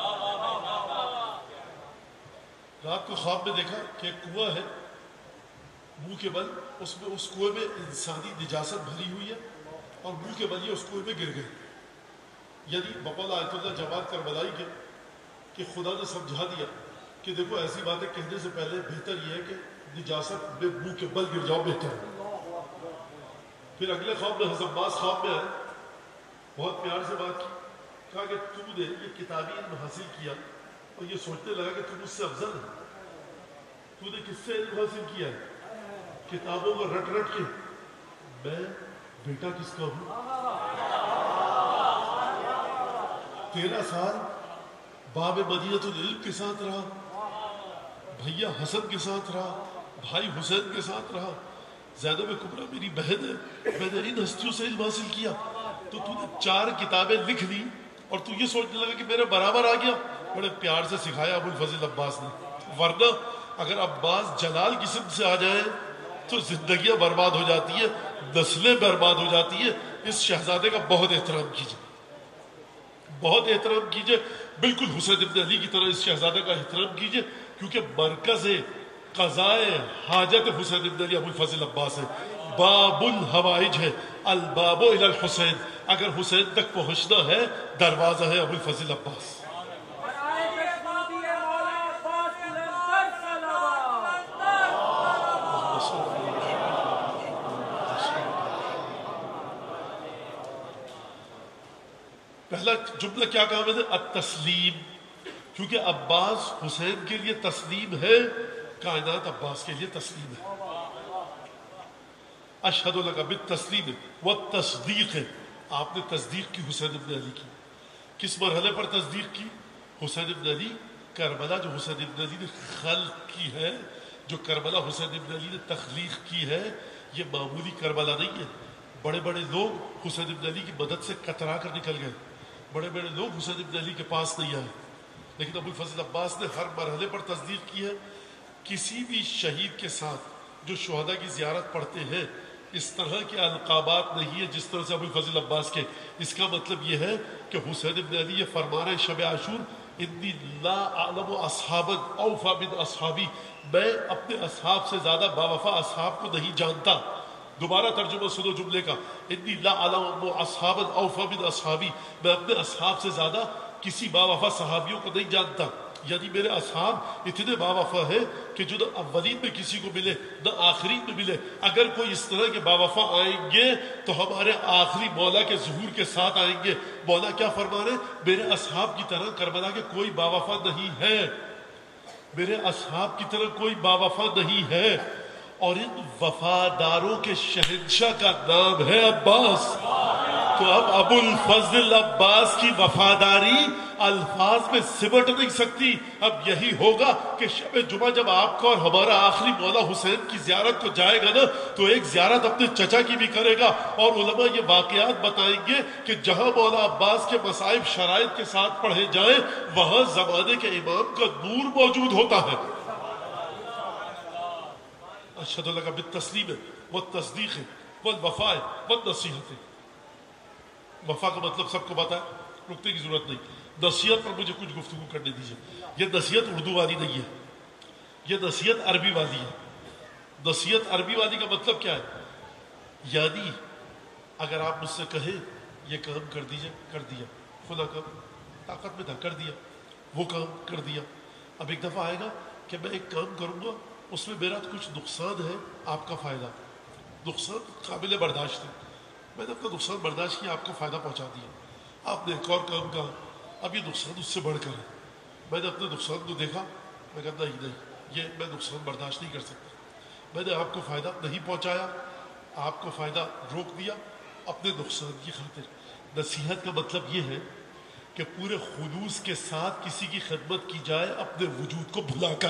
رات کو خواب میں دیکھا کہ ایک کنواں ہے منہ کے بل، اس میں اس کنویں میں انسانی نجاست بھری ہوئی ہے اور منہ کے بل یہ اس کنویں میں گر گئے. یعنی بقول آیت اللہ جواد کربلائی کے کہ خدا نے سمجھا دیا کہ دیکھو ایسی باتیں کہنے سے پہلے بہتر یہ ہے کہ نجاست میں منہ کے بل گر جاؤ، بہتر ہے. پھر اگلے خواب میں حضرت عباس خواب میں آئے، بہت پیار سے بات کی، کہا کہ تم نے یہ کتابی علم حاصل کیا اور یہ سوچنے لگا کہ تم اس سے افضل ہے. تو نے کس سے علم حاصل کیا ہے؟ کتابوں کو رٹ رٹ کے. میں بیٹا کس کا ہوں؟ 13 سال باب مدینۃ العلم کے ساتھ رہا، بھیا حسن کے ساتھ رہا، بھائی حسین کے ساتھ رہا، زینب کبریٰ میری بہن ہے، میں نے ان ہستیوں سے علم حاصل کیا. تو تو نے 4 کتابیں لکھ لی اور تو یہ سوچنے لگا کہ میرے برابر آ گیا. بڑے پیار سے سکھایا ابو الفضل عباس نے. ورنہ اگر عباس جلال قسم سے آ جائے تو زندگیاں برباد ہو جاتی ہے، نسلیں برباد ہو جاتی ہے. اس شہزادے کا بہت احترام کیجیے، بہت احترام کیجیے. بالکل حسین ابن علی کی طرح اس شہزادے کا احترام کیجیے، کیونکہ مرکز قضائے حاجت حسین ابن علی ابو الفضل عباس ہے. باب الحوائج ہے، الباب الی الحسین. اگر حسین تک پہنچنا ہے دروازہ ہے ابو الفضل عباس. پہلا جملہ کیا کہا میں نے؟ التسلیم. کیونکہ عباس حسین کے لیے تسلیم ہے، کائنات عباس کے لیے تسلیم ہے. اشہد لک بالتسلیم والتصدیق ہے. آپ نے تصدیق کی حسین ابن علی کی. کس مرحلے پر تصدیق کی؟ حسین ابن علی کربلا جو حسین ابن علی نے خلق کی ہے، جو کربلا حسین ابن علی نے تخلیق کی ہے، یہ معمولی کربلا نہیں ہے. بڑے بڑے لوگ حسین ابن علی کی مدد سے کترا کر نکل گئے، بڑے بڑے لوگ حسین ابن علی کے پاس نہیں آئے، لیکن ابو الفضل عباس نے ہر مرحلے پر تصدیق کی ہے. کسی بھی شہید کے ساتھ جو شہداء کی زیارت پڑھتے ہیں اس طرح کے القابات نہیں ہے جس طرح سے ابو الفضل عباس کے. اس کا مطلب یہ ہے کہ حسین ابن علی یہ فرما رہے شب عاشور انی لا اعلم اصحابا اوفا من اصحابی، میں اپنے اصحاب سے زیادہ باوفا اصحاب کو نہیں جانتا. دوبارہ ترجمہ سنو جملے کا، انی لا اعلم اصحابا اوفا من اصحابی، میں اپنے اصحاب سے زیادہ کسی باوفا صحابیوں کو نہیں جانتا. یعنی میرے اصحاب اتنے باوفا ہیں کہ جو نہ اولین میں کسی کو ملے نہ آخرین میں ملے. اگر کوئی اس طرح کے باوفا آئیں گے تو ہمارے آخری مولا کے ظہور کے ساتھ آئیں گے. مولا کیا فرما رہے؟ میرے اصحاب کی طرح کربلا کے کوئی باوفا نہیں ہے، میرے اصحاب کی طرح کوئی باوفا نہیں ہے. اور ان وفاداروں کے شہنشاہ کا نام ہے عباس. تو اب ابو الفضل عباس کی وفاداری الفاظ میں سمٹ نہیں سکتی. اب یہی ہوگا کہ شب جمعہ جب آپ کا اور ہمارا آخری مولا حسین کی زیارت کو جائے گا نا تو ایک زیارت اپنے چچا کی بھی کرے گا. اور علماء یہ واقعات بتائیں گے کہ جہاں مولا عباس کے مصائب شرائط کے ساتھ پڑھے جائیں وہاں زمانے کے امام کا نور موجود ہوتا ہے. اشہد لک بالتسلیم والتصدیق والوفاء والنصیحت. وفا کا مطلب سب کو پتا ہے، رکنے کی ضرورت نہیں. نصیحت پر مجھے کچھ گفتگو کرنے دیجیے. یہ نصیحت اردو والی نہیں ہے، یہ نصیحت عربی والی ہے. نصیحت عربی والی کا مطلب کیا ہے؟ یعنی اگر آپ مجھ سے کہیں یہ کام کر دیجیے، کر دیا. فلاں کام طاقت میں تھا، کر دیا. وہ کام کر دیا. اب ایک دفعہ آئے گا کہ میں ایک کام کروں گا اس میں میرا کچھ نقصان ہے، آپ کا فائدہ. نقصان قابل برداشت ہے، میں نے اپنا نقصان برداشت کیا، آپ کو فائدہ پہنچا دیا. آپ نے ایک اور کام کہا، اب یہ نقصان اس سے بڑھ کر ہے. میں نے اپنے نقصان کو دیکھا، میں کہتا نہیں یہ میں نقصان برداشت نہیں کر سکتا. میں نے آپ کو فائدہ نہیں پہنچایا، آپ کو فائدہ روک دیا اپنے نقصان کی خاطر. نصیحت کا مطلب یہ ہے کہ پورے خلوص کے ساتھ کسی کی خدمت کی جائے اپنے وجود کو بھلا کر.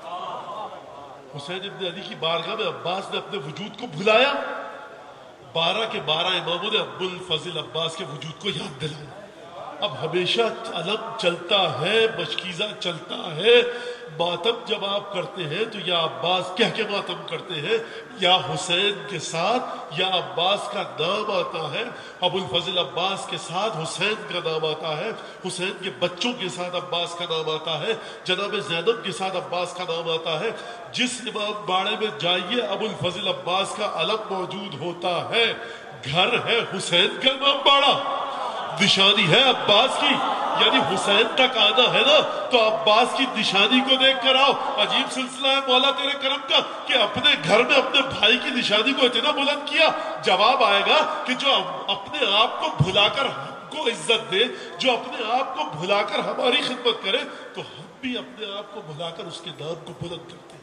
حسین ابن علی کی بارگاہ میں عباس نے اپنے وجود کو بھلایا. 12 کے 12 اماموں نے ابو الفضل عباس کے وجود کو یاد دلایا. اب ہمیشہ علم چلتا ہے، مشکیزہ چلتا ہے. ماتم جب آپ کرتے ہیں تو یا عباس کہہ کے ماتم کرتے ہیں، یا حسین کے ساتھ یا عباس کا نام آتا ہے. ابو الفضل عباس کے ساتھ حسین کا نام آتا ہے، حسین کے بچوں کے ساتھ عباس کا نام آتا ہے، جناب زینب کے ساتھ عباس کا نام آتا ہے. جس امام باڑے میں جائیے ابو الفضل عباس کا علم موجود ہوتا ہے. گھر ہے حسین کا امام باڑہ، نشانی ہے عباس کی. یعنی حسین تک آنا ہے نا تو عباس کی نشانی کو دیکھ کر آؤ. عجیب سلسلہ ہے مولا تیرے کرم کا کہ اپنے گھر میں اپنے بھائی کی نشانی کو اتنا بلند کیا. جواب آئے گا کہ جو اپنے آپ کو بھلا کر ہم کو عزت دے، جو اپنے آپ کو بھلا کر ہماری خدمت کرے، تو ہم بھی اپنے آپ کو بھلا کر اس کے نام کو بلند کرتے ہیں.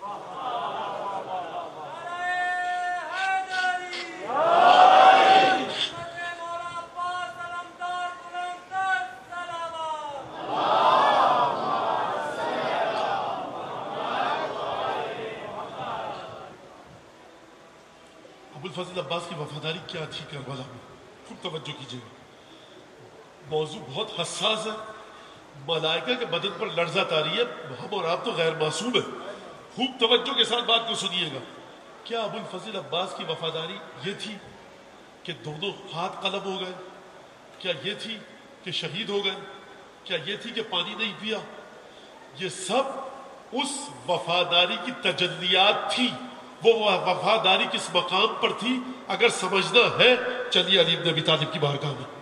ابوالفضل عباس کی وفاداری کیا تھی کربلا میں؟ خوب توجہ کیجیے گا، موضوع بہت حساس ہے. ملائکہ کے بدن پر لرزہ آ رہی ہے، ہم اور آپ تو غیر معصوم ہیں. خوب توجہ کے ساتھ بات کو سنیے گا. کیا ابوالفضل عباس کی وفاداری یہ تھی کہ دونوں ہاتھ قلم ہو گئے؟ کیا یہ تھی کہ شہید ہو گئے؟ کیا یہ تھی کہ پانی نہیں پیا؟ یہ سب اس وفاداری کی تجلیات تھی. وہ وفاداری کس مقام پر تھی اگر سمجھنا ہے چلیے علی بن ابی طالب کی بارگاہ میں.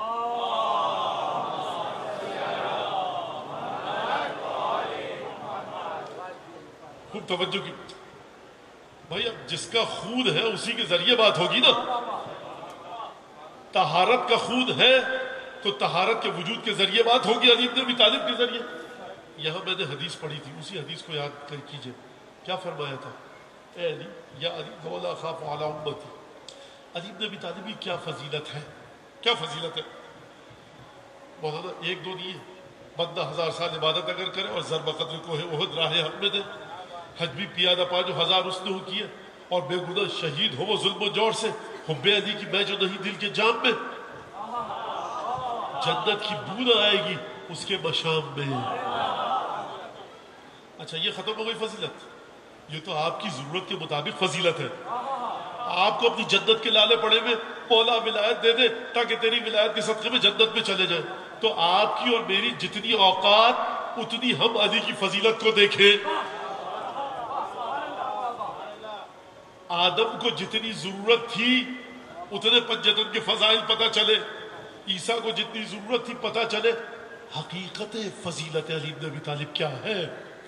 خوب توجہ کی بھائی، اب جس کا خون ہے اسی کے ذریعے بات ہوگی نا. طہارت کا خون ہے تو طہارت کے وجود کے ذریعے بات ہوگی، علی بن ابی طالب کے ذریعے. یہاں میں نے حدیث پڑھی تھی، اسی حدیث کو یاد کیجئے. کیا فرمایا تھا؟ اے علی یا علی دولا خاف علی امتی. علی بن ابی طالب کی کیا فضیلت ہے، کیا فضیلت ہے. مولانا ایک دو نہیں ہے، بندہ 1000 سال عبادت اگر کرے اور ضرب قدر کوہ احد راہ حق میں دے، حج بھی پیادہ پا جو 1000 اس نے ہو کیے، اور بے گناہ شہید ہو وہ ظلم و جور سے، حب علی کی میں جو نہیں دل کے جام میں، جنت کی بو نہ آئے گی اس کے مشام میں. اچھا یہ ختم ہو گئی فضیلت. یہ تو آپ کی ضرورت کے مطابق فضیلت ہے. آپ کو اپنی جنت کے لالے پڑے میں مولا ولایت دے دے تاکہ تیری ولایت کے صدقے میں جنت میں چلے جائیں، تو آپ کی اور میری جتنی اوقات اتنی ہم علی کی فضیلت کو دیکھیں. آدم کو جتنی ضرورت تھی اتنے پنجتن کے فضائل پتہ چلے، عیسیٰ کو جتنی ضرورت تھی پتہ چلے حقیقت فضیلت علی بن ابی طالب کیا ہے.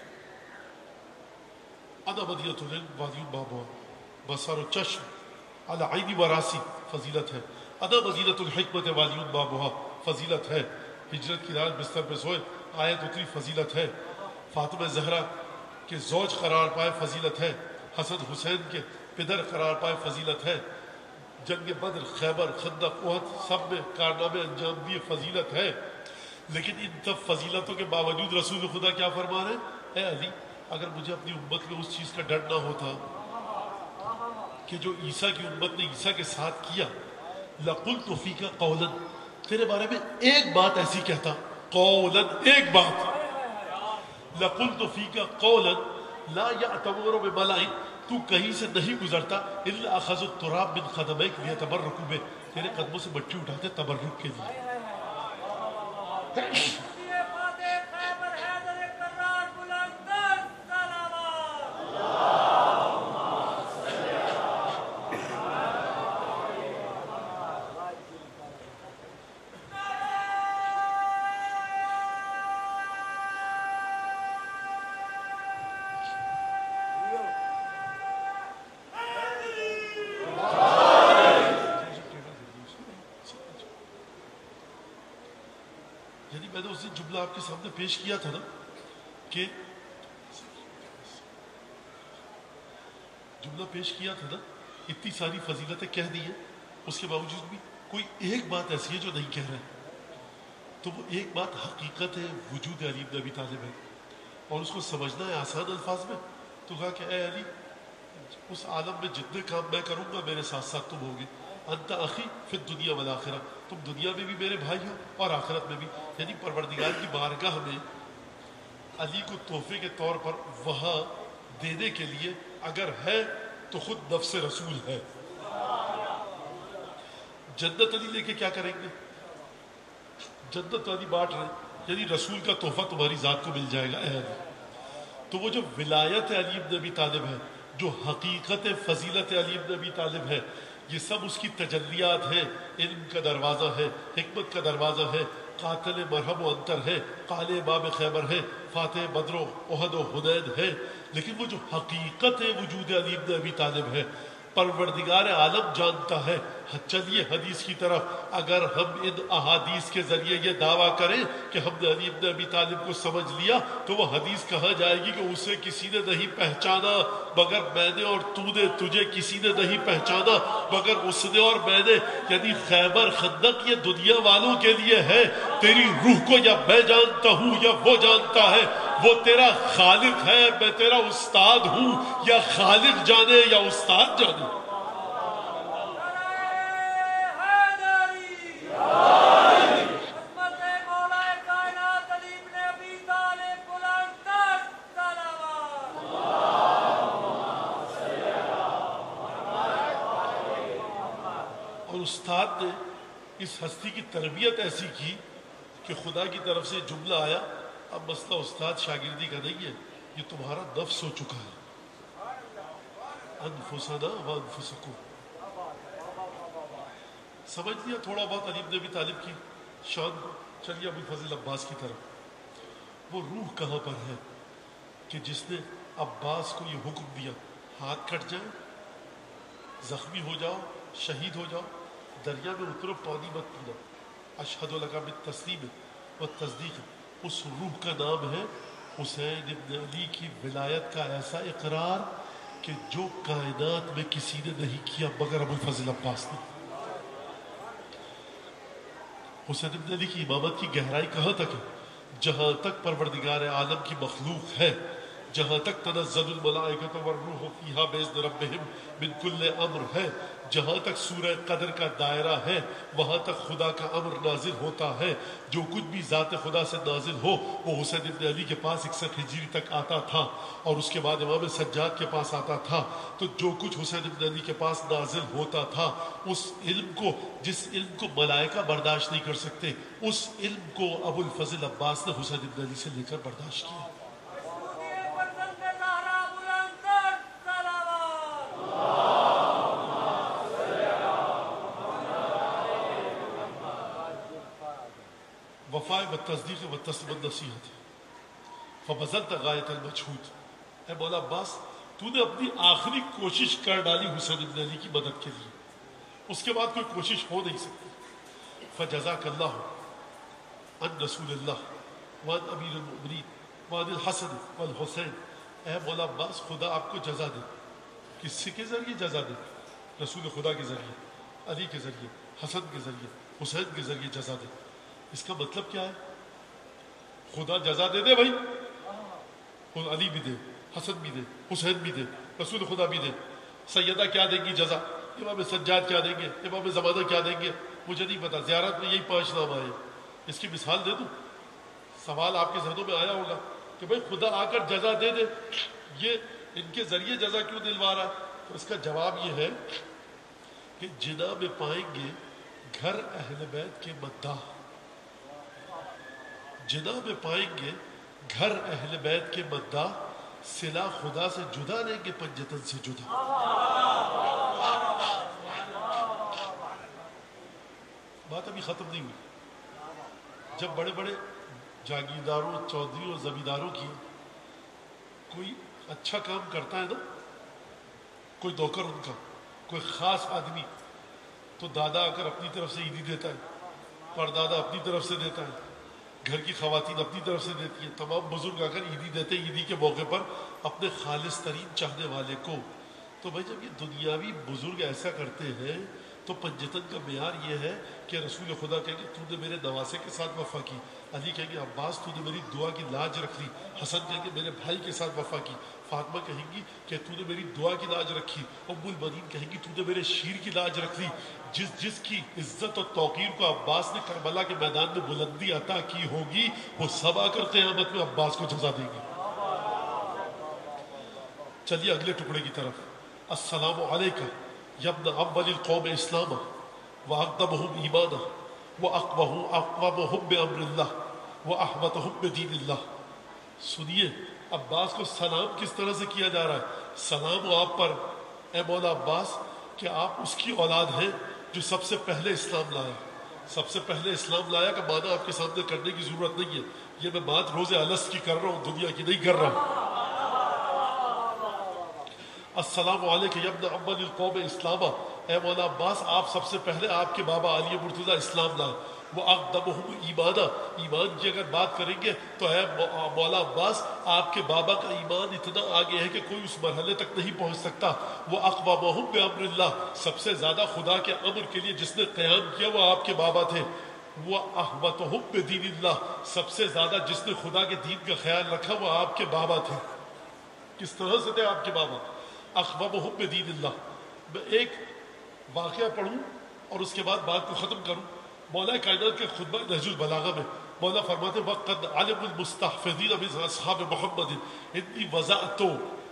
انا مدینۃ العلم وادی بابا بصر و چشم علی عینی و راسی فضیلت ہے. انا مدینۃ الحکمت وادی بابا فضیلت ہے. ہجرت کی رات بستر پہ سوئے آیت اتری فضیلت ہے. فاطمہ زہرا کے زوج قرار پائے فضیلت ہے. حسن حسین کے پدر قرار پائے فضیلت ہے. جنگ بدر، خیبر، خندق، احد سب میں کارنامے انجام دیے فضیلت ہے. لیکن ان سب فضیلتوں کے باوجود رسول خدا کیا فرما رہے ہیں؟ اے علی اگر مجھے اپنی امت میں اس چیز کا ڈر نہ ہوتا کہ جو عیسیٰ کی امت نے عیسیٰ کے ساتھ کیا، لَقُلْتُ فِيكَ قَوْلًا، تیرے بارے میں ایک بات ایسی کہتا، قولاً ایک بات، لَقُلْتُ فِيكَ قَوْلًا لَا يَعْتَبُرُ بِمَلَائِن، تو کہیں سے نہیں گزرتا الا اخذ التراب من قدمیک لیتبرکوا بہ، تیرے قدموں سے مٹی اٹھاتے تبرک کے لیے. آپ کے سامنے پیش کیا تھا نا کہ جملہ پیش کیا تھا نا، اتنی ساری فضیلتیں کہہ دی ہیں، اس کے باوجود بھی کوئی ایک بات ایسی ہے جو نہیں کہہ رہے. تو وہ ایک بات حقیقت ہے وجود علی بن ابی طالب ہے، اور اس کو سمجھنا ہے آسان الفاظ میں. تو کہا کہ اے علی، اس عالم میں جتنے کام میں کروں گا میرے ساتھ ساتھ تم ہوگے. انت اخی فی الدنیا والآخرہ، تم دنیا میں بھی میرے بھائی ہو اور آخرت میں بھی. یعنی پروردگار کی بارگاہ میں علی کو تحفے کے طور پر وہاں دینے کے لیے اگر ہے تو خود نفس رسول ہے. جنت علی لے کے کیا کریں گے؟ جنت علی بانٹ رہے، یعنی رسول کا تحفہ تمہاری ذات کو مل جائے گا اے علی. تو وہ جو ولایت علی بن ابی طالب ہے، جو حقیقت فضیلت علی بن ابی طالب ہے، یہ سب اس کی تجلیات ہیں. علم کا دروازہ ہے، حکمت کا دروازہ ہے، قاتل مرہم و انتر ہے، قال باب خیبر ہے، فاتح بدر و احد و حنین ہے. لیکن وہ جو حقیقت وجود علی بن ابی طالب ہے، پروردگار عالم جانتا ہے. چلیے حدیث کی طرف. اگر ہم ان احادیث کے ذریعے یہ دعویٰ کریں کہ ہم نے علی بن ابی طالب کو سمجھ لیا، تو وہ حدیث کہا جائے گی کہ اسے کسی نے نہیں پہچانا مگر میں نے، اور تو نے، تجھے کسی نے نہیں پہچانا مگر اس نے اور میں نے. یعنی خیبر خندق یہ دنیا والوں کے لیے ہے. تیری روح کو یا میں جانتا ہوں یا وہ جانتا ہے. وہ تیرا خالق ہے، میں تیرا استاد ہوں. یا خالق جانے یا استاد جانے. اور استاد نے اس ہستی کی تربیت ایسی کی کہ خدا کی طرف سے جملہ آیا، اب مسئلہ استاد شاگردی کا نہیں ہے، یہ تمہارا نفس ہو چکا ہے. انفسنا و انفسکم. سمجھ لیا تھوڑا بہت علی بن ابی طالب کی شان کو. چلیے ابو الفضل عباس کی طرف. وہ روح کہاں پر ہے کہ جس نے عباس کو یہ حکم دیا، ہاتھ کٹ جائے، زخمی ہو جاؤ، شہید ہو جاؤ، دریا میں اترو، پانی مت پینا، اشہد لک بالتسلیم والتصدیق. اس روح کا نام ہے حسین ابن علی کی ولایت کا ایسا اقرار کہ جو کائنات میں کسی نے نہیں کیا مگر ابو الفضل عباس نے. حسین ابن علی کی امامت کی گہرائی کہاں تک ہے؟ جہاں تک پروردگار عالم کی مخلوق ہے، جہاں تک تنزل الملائکۃ والروح فیہا باذن ربہم من کل امر ہے، جہاں تک سورہ قدر کا دائرہ ہے، وہاں تک خدا کا امر نازل ہوتا ہے. جو کچھ بھی ذات خدا سے نازل ہو وہ حسین ابن علی کے پاس 61 ہجری تک آتا تھا، اور اس کے بعد امام سجاد کے پاس آتا تھا. تو جو کچھ حسین ابن علی کے پاس نازل ہوتا تھا، اس علم کو، جس علم کو ملائکہ برداشت نہیں کر سکتے، اس علم کو ابو الفضل عباس نے حسین ابن علی سے لے کر برداشت کیا. وفائے و تصدیق و تسلیم النصیحت فبذلت غایت المجہود. اے مولا عباس، تو نے اپنی آخری کوشش کر ڈالی حسین ابن علی کی مدد کے لیے، اس کے بعد کوئی کوشش ہو نہیں سکتی. فجزاک اللہ عن رسول اللہ وعن امیر المؤمنین وعن الحسن والحسین. اے مولا عباس، خدا آپ کو جزا دے. کس کے ذریعے جزا دے؟ رسول خدا کے ذریعے، علی کے ذریعے، حسن کے ذریعے، حسین کے ذریعے جزا دے. اس کا مطلب کیا ہے؟ خدا جزا دے دے بھائی، علی بھی دے، حسن بھی دے، حسین بھی دے، رسول خدا بھی دے. سیدہ کیا دیں گی جزا؟ امام سجاد کیا دیں گے؟ امام زمانہ کیا دیں گے؟ مجھے نہیں پتا. زیارت میں یہی 5 نام آئے. اس کی مثال دے دوں. سوال آپ کے ذہنوں میں آیا ہوگا کہ بھائی خدا آ کر جزا دے دے، یہ ان کے ذریعے جزا کیوں دلوا رہا ہے؟ تو اس کا جواب یہ ہے کہ جناح میں پائیں گے گھر اہل بیت کے مداح. جناح میں پائیں گے گھر اہل بیت کے مداح، صلہ خدا سے جدا لیں گے پنجتن سے جدا. بات ابھی ختم نہیں ہوئی. جب بڑے بڑے جاگیرداروں، چودھریوں، زمینداروں کی کوئی اچھا کام کرتا ہے نا، کوئی نوکر ان کا، کوئی خاص آدمی، تو دادا آ کر اپنی طرف سے عیدی دیتا ہے، پردادا اپنی طرف سے دیتا ہے، گھر کی خواتین اپنی طرف سے دیتی ہیں، تمام بزرگ آ کر عیدی دیتے ہیں عیدی کے موقع پر اپنے خالص ترین چاہنے والے کو. تو بھائی جب یہ دنیاوی بزرگ ایسا کرتے ہیں تو پنجتن کا معیار یہ ہے کہ رسول خدا کہیں گے تو نے میرے نواسے کے ساتھ وفا کی، علی کہیں گے عباس تو نے میری دعا کی لاج رکھ لی، حسن کہیں گے میرے بھائی کے ساتھ وفا کی، فاطمہ کہیں گی کہ تو نے میری دعا کی لاج رکھی، ام المؤمنین کہیں گی تو نے میرے شیر کی لاج رکھ لی۔ جس کی عزت اور توقیر کو عباس نے کربلا کے میدان میں بلندی عطا کی ہوگی، وہ سب آ کر قیامت میں عباس کو جزا دیں گے۔ چلیے اگلے ٹکڑے کی طرف۔ السلام علیکہ یا ابن اول القوم اسلاما واقدمہم ایمانا واقومہم بامر اللہ واحوطہم بدین اللہ۔ سنیے عباس کو سلام کس طرح سے کیا جا رہا ہے۔ سلام ہو آپ پر اے مولا عباس کہ آپ اس کی اولاد ہیں جو سب سے پہلے اسلام لایا۔ سب سے پہلے اسلام لایا کا معنی آپ کے سامنے کرنے کی ضرورت نہیں ہے، یہ میں بات روز الست کی کر رہا ہوں، دنیا کی نہیں کر رہا ہوں۔ السلام علیکم یا ابن اول القوم اسلاما، اے مولا عباس آپ سب سے پہلے آپ کے بابا علی مرتضیٰ اسلام لائے۔ وہ اقدمہم ایمانا، ایمان کی اگر بات کریں گے تو اے مولا عباس آپ کے بابا کا ایمان اتنا آگے ہے کہ کوئی اس مرحلے تک نہیں پہنچ سکتا۔ وہ اقوامہم بامر اللہ، سب سے زیادہ خدا کے امر کے لیے جس نے قیام کیا وہ آپ کے بابا تھے۔ وہ احوطہم بدین اللہ، سب سے زیادہ جس نے خدا کے دین کا خیال رکھا وہ آپ کے بابا تھے۔ کس طرح سے تھے آپ کے بابا؟ اخوابہم بدین اللہ۔ میں ایک واقعہ پڑھوں اور اس کے بعد بات کو ختم کروں۔ مولا کائنات کے خطبہ نہج البلاغہ میں مولا فرماتے وقد علم المستحفظین من اصحاب محمد انی وضعت،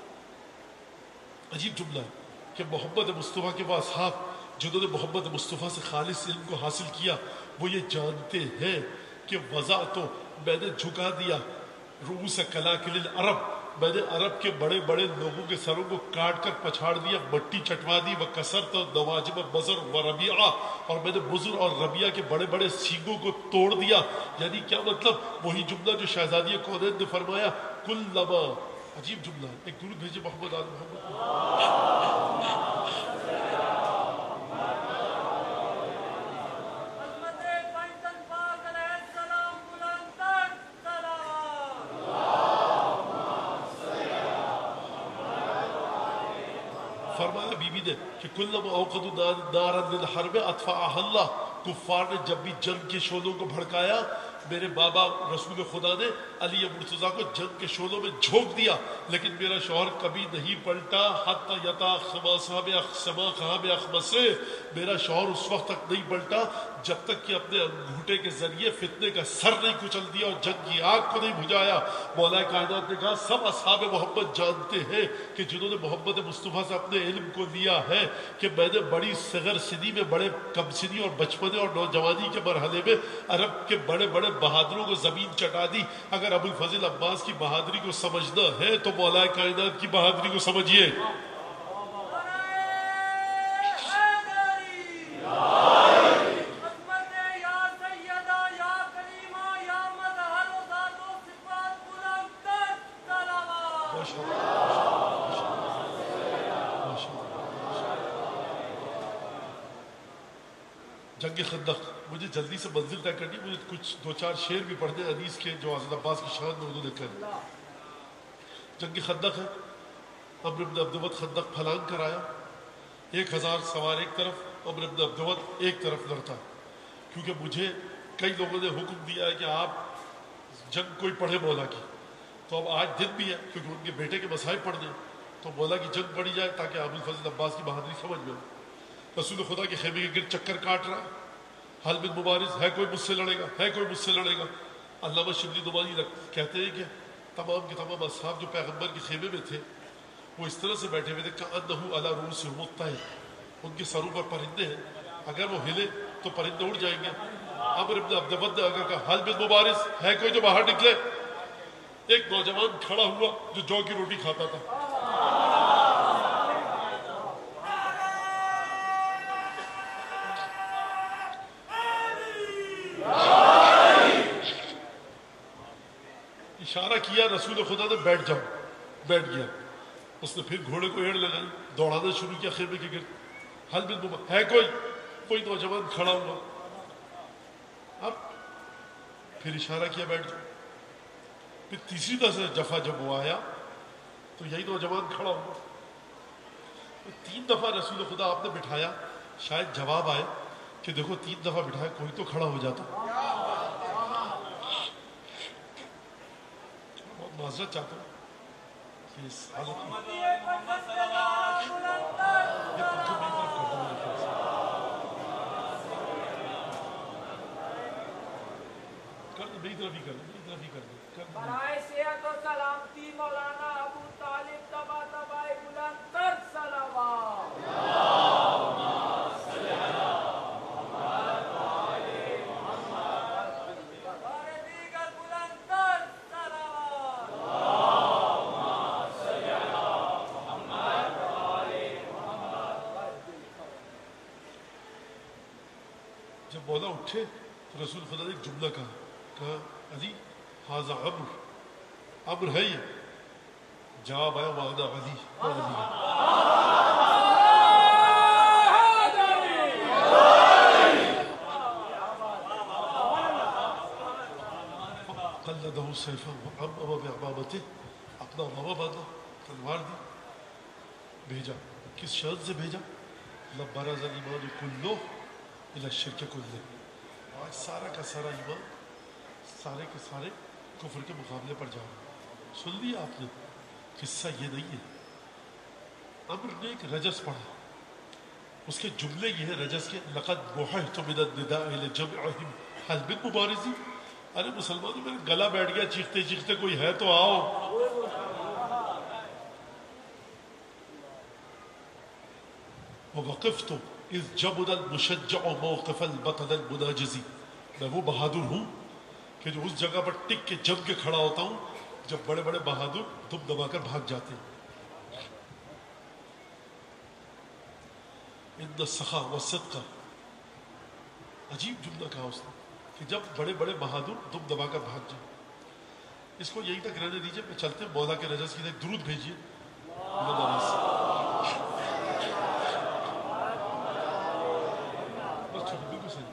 عجیب جملہ ہے کہ محمد مصطفیٰ کے وہ اصحاب جنہوں نے محمد مصطفیٰ سے خالص علم کو حاصل کیا وہ یہ جانتے ہیں کہ وضعت، میں نے جھکا دیا، رؤوس کلاکل العرب، میں نے عرب کے بڑے بڑے لوگوں کے سروں کو کاٹ کر پچھاڑ دیا، مٹی چٹوا دی، وکسرت نواجم بزر و ربیعہ، اور میں نے بزر اور ربیعہ کے بڑے بڑے سینگوں کو توڑ دیا۔ یعنی کیا مطلب؟ وہی جملہ جو شہزادی کونین نے فرمایا کلما، عجیب جملہ ہے، ایک درود بھیجے محمد آل محمد۔ فرمایا بی بی نے کہ کلما اوقدوا نارا للحرب اطفاها اللہ، کفار نے جب بھی جنگ کے شعلوں کو بھڑکایا میرے بابا رسول خدا نے علی مرتضیٰ کو جنگ کے شعلوں میں جھونک دیا، لیکن میرا شوہر کبھی نہیں پلٹا حتی یتا خماسہ میں اخسما کہا میں اخمسے، میرا شوہر اس وقت تک نہیں پلٹا جب تک کہ اپنے انگوٹھے کے ذریعے فتنے کا سر نہیں کچل دیا اور جنگ کی آگ کو نہیں بجھایا۔ مولا کائنات نے کہا سب اصحاب محمد جانتے ہیں کہ جنہوں نے محمد مصطفیٰ سے اپنے علم کو لیا ہے کہ میں نے بڑی صغر سنی میں، بڑے کم سنی اور بچپنے اور نوجوانی کے مرحلے میں عرب کے بڑے بڑے بہادروں کو زمین چٹا دی۔ اگر ابو الفضل عباس کی بہادری کو سمجھنا ہے تو مولا کائنات کی بہادری کو سمجھیے۔ جنگ خندق، مجھے جلدی سے منزل طے کرنی، مجھے کچھ دو چار شعر بھی پڑھنے حدیث کے جو حضرت عباس کی شان میں انہوں نے کہا۔ جنگ خندق ہے، عمرو بن عبدود خندق پھلانگ کر آیا، 1000 سوار ایک طرف، عمرو بن عبدود ایک طرف لڑتا، کیونکہ مجھے کئی لوگوں نے حکم دیا ہے کہ آپ جنگ کوئی پڑھے مولا کی، تو اب آج دن بھی ہے کیونکہ ان کے بیٹے کے مسائب پڑھنے، تو مولا کی جنگ پڑھی جائے تاکہ ابو الفضل عباس کی بہادری سمجھ میں آئے۔ رسول خدا کے خیمے کے گرد چکر کاٹ رہا ہے، حل بن مبارز ہے کوئی مجھ سے لڑے گا، ہے کوئی مجھ سے لڑے گا۔ علامہ شبلی نعمانی کہتے ہیں کہ تمام کے تمام اصحاب جو پیغمبر کے خیمے میں تھے وہ اس طرح سے بیٹھے ہوئے تھے کأنہ علی رؤوسہم الطیر، ان کے سروں پر پرندے ہیں، اگر وہ ہلے تو پرندے اڑ جائیں گے۔ عمرو بن عبدود نے اگر کہا حل بن مبارز ہے کوئی جو باہر نکلے، ایک نوجوان کھڑا ہوا جو جو کی روٹی کھاتا تھا، اشارہ کیا، رسول خدا نے بیٹھ جاؤ، بیٹھ گیا۔ اس نے پھر گھوڑے کو ایڑ لگائی، دوڑانا شروع کیا خیمے کے گرد۔ حل بن مبارز ہے کوئی نوجوان کھڑا ہوا، اب پھر اشارہ کیا بیٹھ جاؤ۔ پھر تیسری دفعہ جب وہ آیا تو یہی نوجوان کھڑا ہوا، 3 دفعہ رسول خدا آپ نے بٹھایا، شاید جواب آئے کہ دیکھو 3 دفعہ بٹھائے کوئی تو کھڑا ہو جاتا. بہت معذرت چاہتا ہوں کہ اس حالت میں میری طرف ہی کر دیں. برائے صحت و سلامتی مولانا ابو طالب تبا تبائے بلند تر صلوات. اور دیگر بلند تر صلوات. جب مولا اٹھے تو رسول خدا نے ایک جملہ کہا علی حاضر امر ہے یہ. جواب آیا وانا علی قلدہ سیفا وعمم بعمامته. اپنا امامہ باندھا, تلوار دی, بھیجا. کس شان سے بھیجا؟ لبرز الایمان کلہ الی الشرک کلہ. آج سارا کا سارا ایمان سارے کے سارے کفر کے مقابلے پر جا رہے. سن لیا آپ نے؟ قصہ یہ نہیں ہے. امر نے ایک رجس پڑھا, اس کے جملے یہ ہیں رجس کے, لقد بحثت من النداء لجمعهم هل من مبارزی. ارے مسلمانوں میرا گلا بیٹھ گیا چیختے چیختے, کوئی ہے تو آؤ. ووقفت اذ جبن المشجع موقف البطل المناجزی. میں وہ بہادر ہوں کہ جو اس جگہ پر ٹک کے جم کے کھڑا ہوتا ہوں جب بڑے بڑے بہادر دم دبا کر بھاگ جاتے ہیں. ان السخا والصدق, عجیب جملہ کہا اس نے کہ جب بڑے بڑے بہادر دم دبا کر بھاگ جائیں. اس کو یہیں تک رہنے دیجیے, میں چلتے ہیں مولا کے رجس کی ایک درود بھیجیے. بس چھوٹی بالکل صحیح.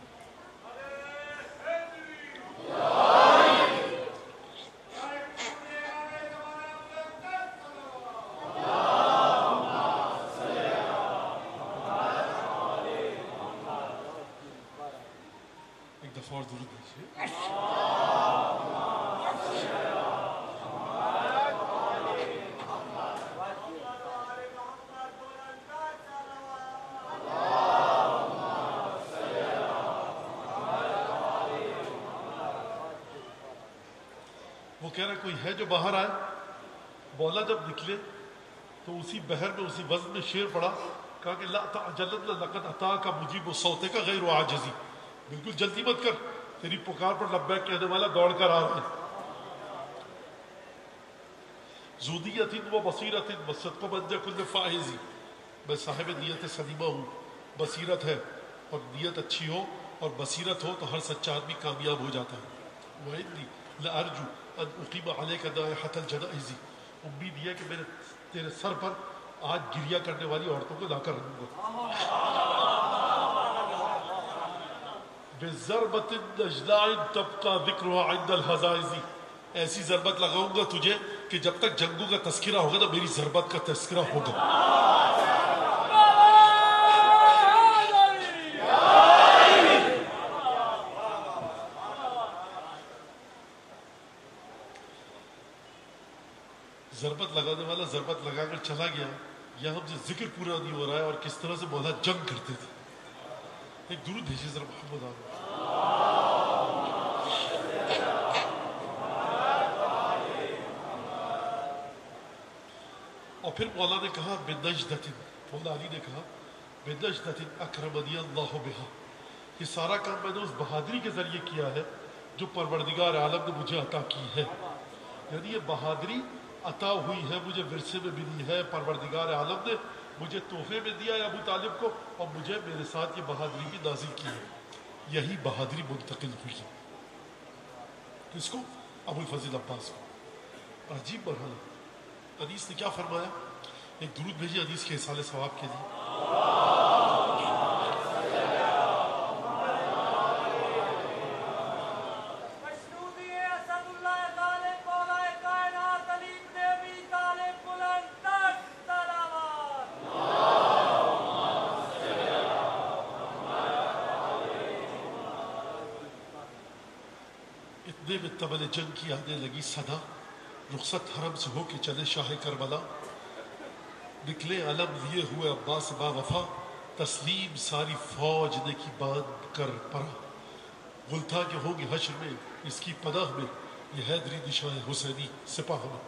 اور درود بھیجیے. وہ کہہ رہا کوئی ہے جو باہر آئے. مولا جب نکلے تو اسی بحر میں اسی وزن میں شعر پڑا, کہا کہ لا تعجلن لقد اتاک مجیب صوتک غیر عاجزی. بالکل جلدی مت کر, تیری پکار پر لبیک کہنے والا دوڑ کر آ رہا ہے. زودیت و بصیرت وصدق من کل فائزی. میں صاحب نیت سلیمہ ہوں, بصیرت ہے اور نیت اچھی ہو اور بصیرت ہو تو ہر سچا آدمی کامیاب ہو جاتا ہے. وَإِنِّي لَأَرْجُو أَنْ أُقِيمَ عَلَيْكَ دَائِحَةَ الْجَنَائِزِ. امید یہ ہے کہ میں تیرے سر پر آج گریہ کرنے والی عورتوں کو لا کر رکھوں گا. بِالضَّرْبَةِ النَّجْلَاءِ تَبْقَى ذِكْرُهَا عِنْدَ الْحَزَائِزِ. ایسی ضربت لگاؤں گا تجھے کہ جب تک جنگوں کا تذکرہ ہوگا نا میری ضربت کا تذکرہ ہوگا. ضربت لگانے والا ضربت لگا کر چلا گیا, یا ہم سے ذکر پورا نہیں ہو رہا ہے اور کس طرح سے مولا جنگ کرتے تھے. ایک درود بھیجیے ذرا محمد آدم. اور پھر مولا نے کہا بنجدت, مولا علی نے کہا بنجدت اکرمنی اللہ بہا. یہ سارا کام میں نے اس بہادری کے ذریعے کیا ہے جو پروردگار عالم نے مجھے عطا کی ہے. یعنی یہ بہادری عطا ہوئی ہے مجھے, ورثے میں ملی ہے, پروردگار عالم نے مجھے تحفے میں دیا ہے ابو طالب کو, اور مجھے میرے ساتھ یہ بہادری بھی نازل کی ہے. یہی بہادری منتقل ہوئی ہے کس کو؟ ابو الفضل عباس کو. عجیب مرحلہ. حدیث نے کیا فرمایا؟ ایک درود بھیجیے حدیث کے اصال ثواب کے لیے. اتنے میں طبل جنگ کی آنے لگی صدا، رخصت حرم سے ہو کے چلے شاہ کربلا، نکلے علم لیے ہوئے عباس با وفا، تسلیم ساری فوج نے کی باندھ کر پرا، غلطا کے ہوں گے حشر میں اس کی پناہ میں، یہ حیدری نشان حسینی سپاہ میں،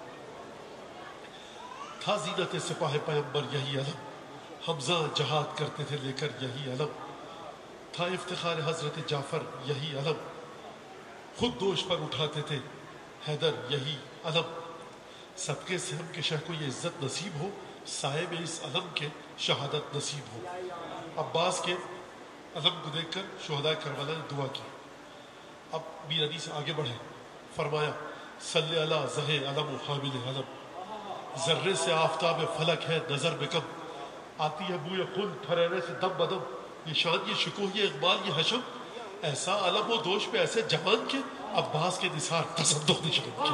تھا زینت سپاہ پیغمبر یہی علم، حمزہ جہاد کرتے تھے لے کر یہی علم، تھا افتخار حضرت جعفر یہی علم، خود دوش پر اٹھاتے تھے حیدر یہی علم، صدقے سے ہم کے شہ کو یہ عزت نصیب ہو، سائے میں اس علم کے شہادت نصیب ہو۔ عباس کے علم کو دیکھ کر شہداء کربلا نے دعا کی۔ اب میر علی سے آگے بڑھے، فرمایا صلی اللہ زہ علم و حامل علم، ذرے سے آفتاب فلک ہے نظر میں کم، آتی ہے بوئے خون پھریرے سے دم بدم، یہ شان یہ شکوہ یہ اقبال یہ حشم، ایسا علم و دوش پہ ایسے جوان کے، عباس کے نثار تصدق نشان کے۔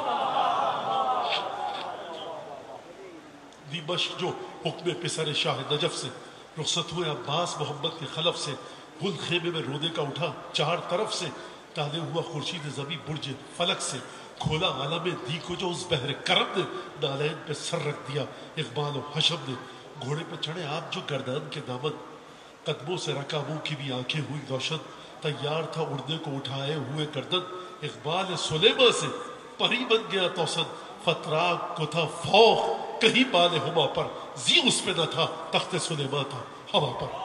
دیمشق جو حکم پسر شاہ نجف سے، رخصت ہوئے عباس محمد کے خلف سے، گل خیمے میں رونے کا اٹھا چار طرف سے، تالے ہوا خورشید زمیں برج فلک سے، کھولا عالم دی کو جو اس بحر کرم نے، نالین پہ سر رکھ دیا اقبال و حشم نے، گھوڑے پہ چڑھے آپ جو گردان کے دامن، قدموں سے رکا منہ کی بھی آنکھیں ہوئی روشن، تیار تھا اڑنے کو اٹھائے ہوئے گردن، اقبال سلیمان سے پری بن گیا توسن، فتراک کو تھا فوق کہیں بال ہما پر، زی اس پہ نہ تھا تخت سلیمان تھا ہوا پر۔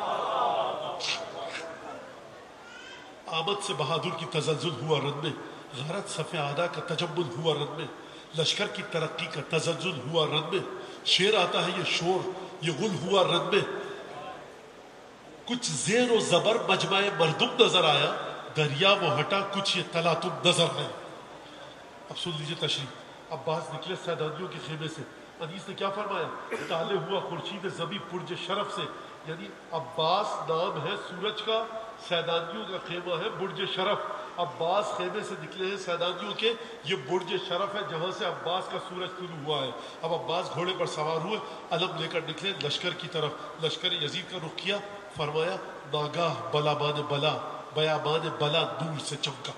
آمد سے بہادر کی تزلزل ہوا رن میں، غارت صف اعدا کا تجمل ہوا رن میں، لشکر کی ترقی کا تزلزل ہوا رن میں، شیر آتا ہے یہ شور یہ غل ہوا رن میں، کچھ زیر و زبر مجمع مردم نظر آیا، دریا وہ ہٹا کچھ یہ تلاطم نظر آیا۔ اب سن لیجئے تشریح، عباس نکلے سیدانیوں کے خیمے سے، انیس نے کیا فرمایا؟ تالے ہوا خورشید زمیں پرج شرف سے، یعنی عباس نام ہے سورج کا، سیدانیوں کا خیمہ ہے برج شرف، عباس خیمے سے نکلے ہیں سیدانیوں کے، یہ برج شرف ہے جہاں سے عباس کا سورج طلوع ہوا ہے۔ اب عباس گھوڑے پر سوار ہوئے، علم لے کر نکلے لشکر کی طرف، لشکر یزید کا رخ کیا، فرمایا ناگاہ بلابان بلا بیابان بلا دور سے چمکا۔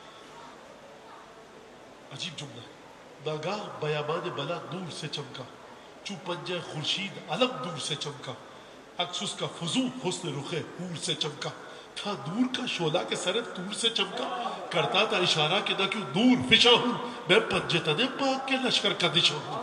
عجیب جملہ ہے، ناگاہ بیابان بلا دور سے چمکا، چو پنجہ خورشید علم دور سے چمکا، عکس اس کا فضو حسن رخ حور سے چمکا، تھا دور کا شعلہ کے سر دور سے چمکا، کرتا تھا اشارہ کہ نہ کیوں دور فشاں ہوں، میں پنجے تنے پاک کے لشکر کا دشاں ہوں۔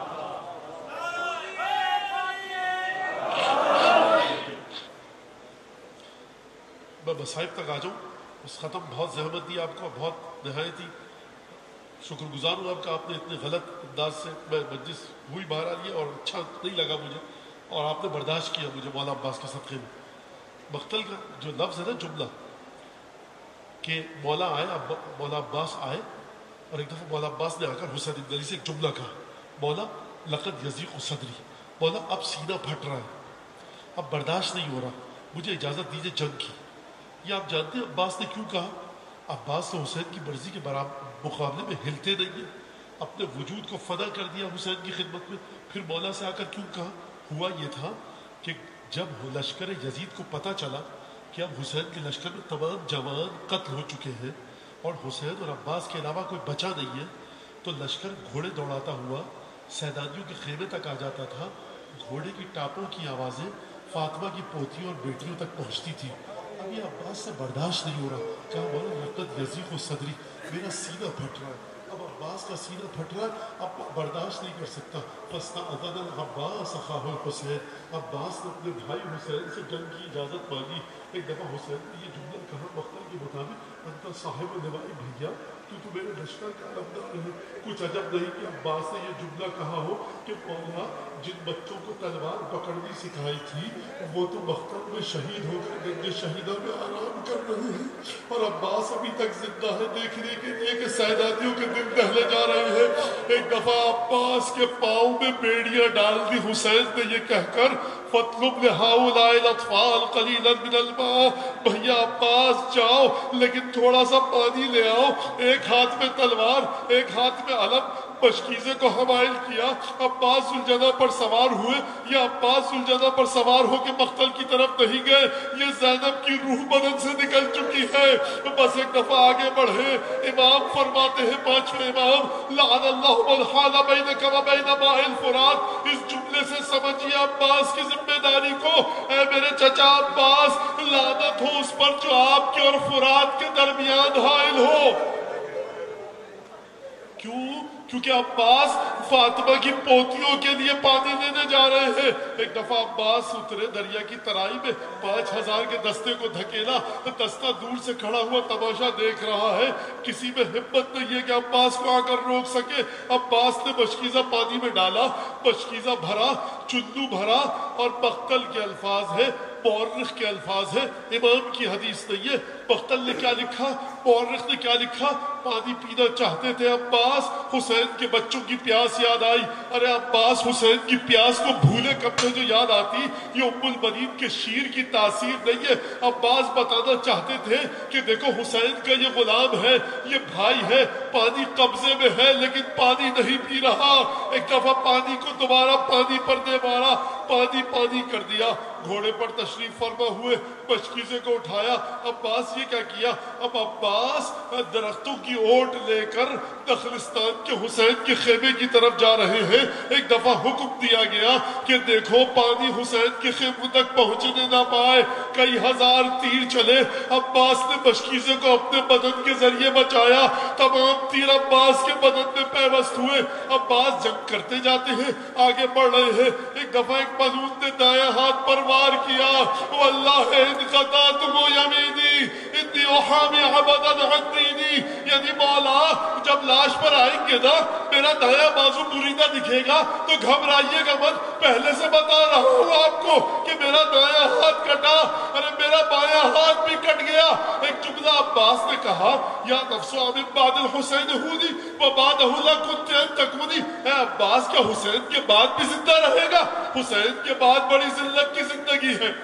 میں مصائب تک آ جاؤں، اس ختم بہت زحمت دی آپ کو، بہت نہایت ہی شکر گزار ہوں آپ کا، آپ نے اتنے غلط انداز سے، میں مجلس ہوئی باہر آ لیا اور اچھا نہیں لگا مجھے، اور آپ نے برداشت کیا مجھے مولا عباس کے صدقے میں۔ مقتل کا جو لفظ ہے نا جملہ، کہ مولا آئے، مولا عباس آئے، اور ایک دفعہ مولا عباس نے آ کر حسین بن علی سے ایک جملہ کہا، مولا لقد یضیق صدری، مولا اب سینہ پھٹ رہا ہے، اب برداشت نہیں ہو رہا، مجھے اجازت دیجیے جنگ کی۔ یہ آپ جانتے ہیں عباس نے کیوں کہا؟ عباس تو حسین کی مرضی کے مقابلے میں ہلتے نہیں ہیں، اپنے وجود کو فدا کر دیا حسین کی خدمت میں۔ پھر مولا سے آ کر کیوں کہا؟ ہوا یہ تھا کہ جب لشکر یزید کو پتہ چلا کہ اب حسین کے لشکر میں تمام جوان قتل ہو چکے ہیں اور حسین اور عباس کے علاوہ کوئی بچا نہیں ہے، تو لشکر گھوڑے دوڑاتا ہوا سیدانیوں کے خیمے تک آ جاتا تھا، گھوڑے کی ٹاپوں کی آوازیں فاطمہ کی پوتیوں اور بیٹیوں تک پہنچتی تھی۔ اب یہ عباس سے برداشت نہیں ہو رہا، کہا مولا لقد یضیق صدری، میرا سینہ پھٹ رہا ہے، اب عباس کا سینہ پھٹ رہا ہے، اب برداشت نہیں کر سکتا۔ فاستأذن العباس اخاہ الحسین، عباس نے اپنے بھائی حسین سے جنگ کی اجازت مانگی۔ ایک دفعہ حسین نے یہ جملہ کہا مقتل کے مطابق، انت صاحب لواء بھیا، تو میرے لشکر کا علمدار ہے۔ کچھ عجب نہیں کہ عباس نے یہ جملہ کہا ہو کہ مولا جن بچوں کو تلوار پکڑنی سکھائی تھی وہ تو مقتل میں شہید ہو کر گنج شہیدہ میں آرام کر رہے ہیں، اور عباس ابھی تک زندہ ہے دیکھنے کے لیے کہ سیدانیوں کے دل دہلے جا رہے ہیں۔ ایک دفعہ عباس کے پاؤں میں بیڑیاں ڈال دی حسین نے یہ کہہ کر، فَاطْلُبْ لِهَٰؤُلَاءِ الْأَطْفَالِ قَلِيلًا مِنَ الْمَاءِ، بھیا عباس جاؤ لیکن تھوڑا سا پانی لے آؤ، ایک ہاتھ میں تلوار ایک ہاتھ میں علم، مشکیزے کو حمائل کیا، عباس ذوالجدہ پر سوار ہوئے، یا عباس ذوالجدہ پر سوار ہو کے مقتل کی طرف نہیں گئے، یہ زینب کی روح بدن سے نکل چکی ہے۔ بس ایک دفعہ آگے بڑھے، امام فرماتے ہیں، پانچویں امام، لعن اللہ من حال بینک و بین ماء الفرات، اس جملے سے سمجھیے عباس کی ذمہ داری کو، اے میرے چچا عباس، لعنت ہو اس پر جو آپ کے اور فرات کے درمیان حائل ہو۔ کیوں؟ کیونکہ عباس فاطمہ کی پوتیوں کے لیے پانی لینے جا رہے ہیں۔ ایک دفعہ عباس اترے دریا کی ترائی میں، 5000 کے دستے کو دھکیلا، دستہ دور سے کھڑا ہوا تماشا دیکھ رہا ہے، کسی میں ہمت نہیں ہے کہ عباس کو آ کر روک سکے۔ عباس نے مشکیزہ پانی میں ڈالا، مشکیزہ بھرا، چندو بھرا، اور مقتل کے الفاظ ہے، مورخ کے الفاظ ہے، امام کی حدیث نہیں ہے۔ مقتل نے کیا لکھا، مورخ نے کیا لکھا، پانی پینا چاہتے تھے عباس، حسین کے بچوں کی پیاس یاد آئی۔ ارے عباس، حسین کی پیاس کو بھولے کب سے جو یاد آتی، یہ ام المنین کے شیر کی تاثیر نہیں ہے۔ عباس بتانا چاہتے تھے کہ دیکھو حسین کا یہ غلام ہے، یہ بھائی ہے، پانی قبضے میں ہے لیکن پانی نہیں پی رہا۔ ایک دفعہ پانی کو دوبارہ پانی پر دے مارا، پانی پانی کر دیا۔ گھوڑے پر تشریف فرما ہوئے، مشکیزے کو اٹھایا۔ عباس یہ کیا کیا، اب عباس درختوں کی اوٹ لے کر دخلستان کے حسین کے خیمے کی طرف جا رہے ہیں۔ ایک دفعہ حکم دیا گیا کہ دیکھو پانی حسین کے خیموں تک پہنچنے نہ پائے، کئی ہزار تیر چلے، عباس نے مشکیزے کو اپنے بدن کے ذریعے بچایا، تمام تیر عباس کے بدن میں پیوست ہوئے۔ عباس جنگ کرتے جاتے ہیں، آگے بڑھ رہے ہیں۔ ایک دفعہ ایک ملعون نے دائیں ہاتھ پر وار کیا، واللہ ان قطعتم یمینی انی احامی عبدا عن دینی، یعنی مولا جب لاش پر آئیں گے نا میرا دایاں بازو بریدہ دکھے گا تو گھبرائیے گا مت، پہلے سے بتا رہا ہوں آپ کو کہ میرا دایاں ہاتھ کٹا، ارے میرا بایاں ہاتھ بھی کٹ گیا۔ ایک جملہ عباس نے کہا، یا نفس من بعد الحسین ہونی وبعدہ لکنت ان تکونی، اے عباس کیا حسین کے بعد بھی زندہ رہے گا؟ حسین کے بعد بڑی ذلت کی زندگی ہے۔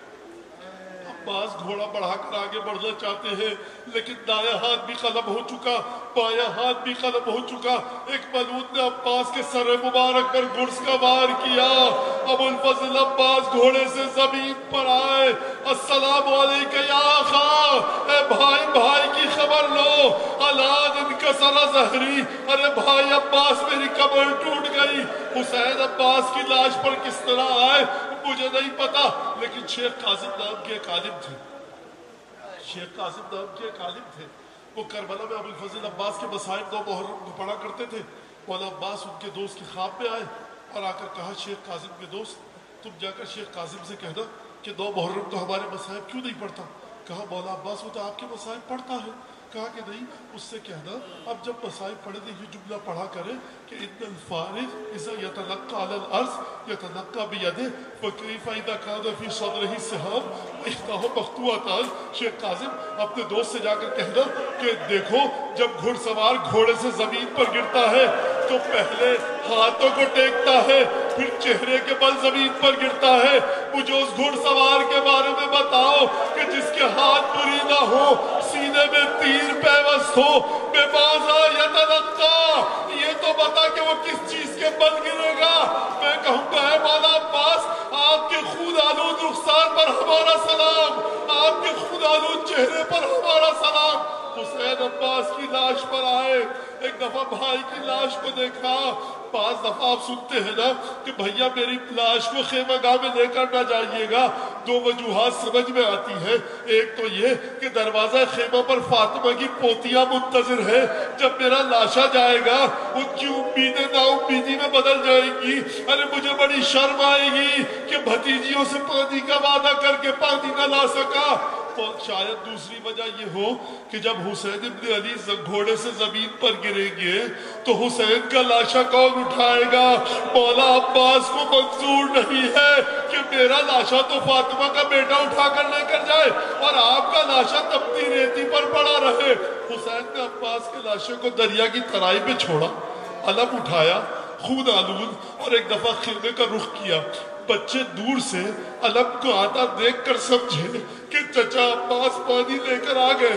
عباس گھوڑا بڑھا کر آگے بڑھنا چاہتے ہیں لیکن دایاں ہاتھ بھی قلم ہو چکا، بایاں ہاتھ بھی قلم ہو چکا۔ ایک ملعون نے عباس کے سر مبارک پر گرز کا وار کیا۔ ابو الفضل عباس گھوڑے سے زمین پر آئے، السلام علیکہ یا اخا، اے بھائی بھائی کی خبر لو، الان انکسر ظہری، ارے بھائی عباس میری کمر ٹوٹ گئی۔ حسین عباس کی لاش پر کس طرح آئے مجھے نہیں پتا، لیکن شیخ قاسم نام کے ایک عالم تھے، شیخ قاسم نام کے ایک عالم تھے، وہ کربلا میں ابو الفضل عباس کے مصائب 2 محرم کو پڑھا کرتے تھے۔ مولانا عباس ان کے دوست کے خواب میں آئے اور آ کر کہا، شیخ قاسم کے دوست تم جا کر شیخ قاسم سے کہنا کہ 2 محرم کو ہمارے مصائب کیوں نہیں پڑھتا؟ کہا مولانا عباس وہ تو آپ کے مصائب پڑھتا ہے۔ کہا کہ نہیں، اس سے کہنا اب جب مصائب پڑھے تو یہ جملہ پڑھا کرے کہ ان الفارغ اذا یتلقى على الارض یتلقى بیدہ فکیف اذا کان فی صدرہ سہام احداہ مقطوعتان۔ شیخ قاسم اپنے دوست سے جا کر کہنا کہ دیکھو جب گھڑ سوار گھوڑے سے زمین پر گرتا ہے تو پہلے ہاتھوں کو ٹیکتا ہے، پھر چہرے کے بل زمین پر گرتا ہے۔ مجھے اس گھڑ سوار کے بارے میں بتاؤ کہ جس کے ہاتھ بریدہ ہو، سینے میں تیر پیوست ہو، بے بازا یتلقى، یہ تو بتا کہ وہ کس چیز کے بل گرے گا۔ میں کہوں گا اے مولا عباس، آپ کے خون آلود رخسار پر ہمارا سلام، آپ کے خون آلود چہرے پر ہمارا سلام۔ حسین عباس کی لاش پر آئے، ایک دفعہ بھائی کی لاش کو دیکھا۔ 5 دفعہ آپ سنتے ہیں نا کہ بھیا میری لاش کو خیمہ گاہ میں لے کر نہ جائیے گا، 2 وجوہات سمجھ میں آتی ہے۔ ایک تو یہ کہ دروازہ خیمہ پر فاطمہ کی پوتیاں منتظر ہے، جب میرا لاشا جائے گا ان کی امیدیں نا امیدی میں بدل جائیں گی۔ ارے مجھے بڑی شرم آئے گی کہ بھتیجیوں سے پانی کا وعدہ کر کے پانی نہ لا سکا۔ تو شاید دوسری وجہ یہ ہو کہ جب حسین ابن علی گھوڑے سے زمین پر گریں گے تو حسین کا لاشا کون اٹھائے گا؟ مولا عباس کو منظور نہیں ہے کہ میرا لاشا تو فاطمہ کا بیٹا اٹھا کر لے کر جائے اور آپ کا لاشا تپتی ریتی پر پڑا رہے۔ حسین نے عباس کے لاشے کو دریا کی ترائی پہ چھوڑا، علم اٹھایا، خون آلود، اور ایک دفعہ خیمے کا رخ کیا۔ بچے دور سے علم کو آتا دیکھ کر سمجھے کہ چچا عباس پانی لے کر آ گئے۔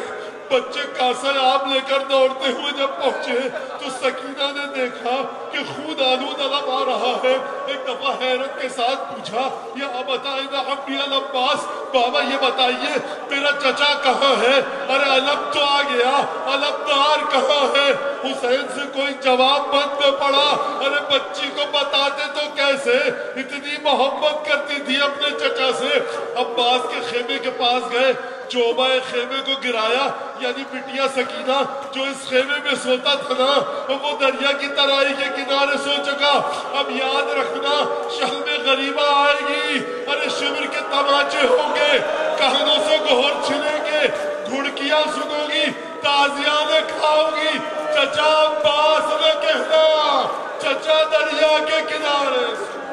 بچے کاسہ آم لے کر دوڑتے ہوئے جب پہنچے تو سکینہ نے دیکھا کہ خون آلود علم آ رہا ہے. ایک دفعہ حیرت کے ساتھ پوچھا یا بتائیں عمی العباس، بابا یہ بتائیے میرا چچا کہاں ہے؟ ارے علم تو آ گیا، علمدار کہاں ہے؟ حسین سے کوئی جواب بند نہ پڑا. ارے بچی کو بتاتے تو کیسے، اتنی محبت کرتی تھی اپنے چچا سے. عباس کے خیمے کے پاس گئے، چوبہ خیمے کو گرایا، یعنی بٹیا سکینہ جو اس خیمے میں سوتا تھا نا وہ دریا کی ترائی کے کنارے سو چکا. اب یاد رکھنا شہر میں غریبہ آئے گی، ارے شمر کے تماچے ہوں گے، کہنوں سے گہر چھلیں گے، گھڑکیاں سنو گی، تازیانے کھاؤ گی. چچا عباس نے کہنا چچا دریا کے کنارے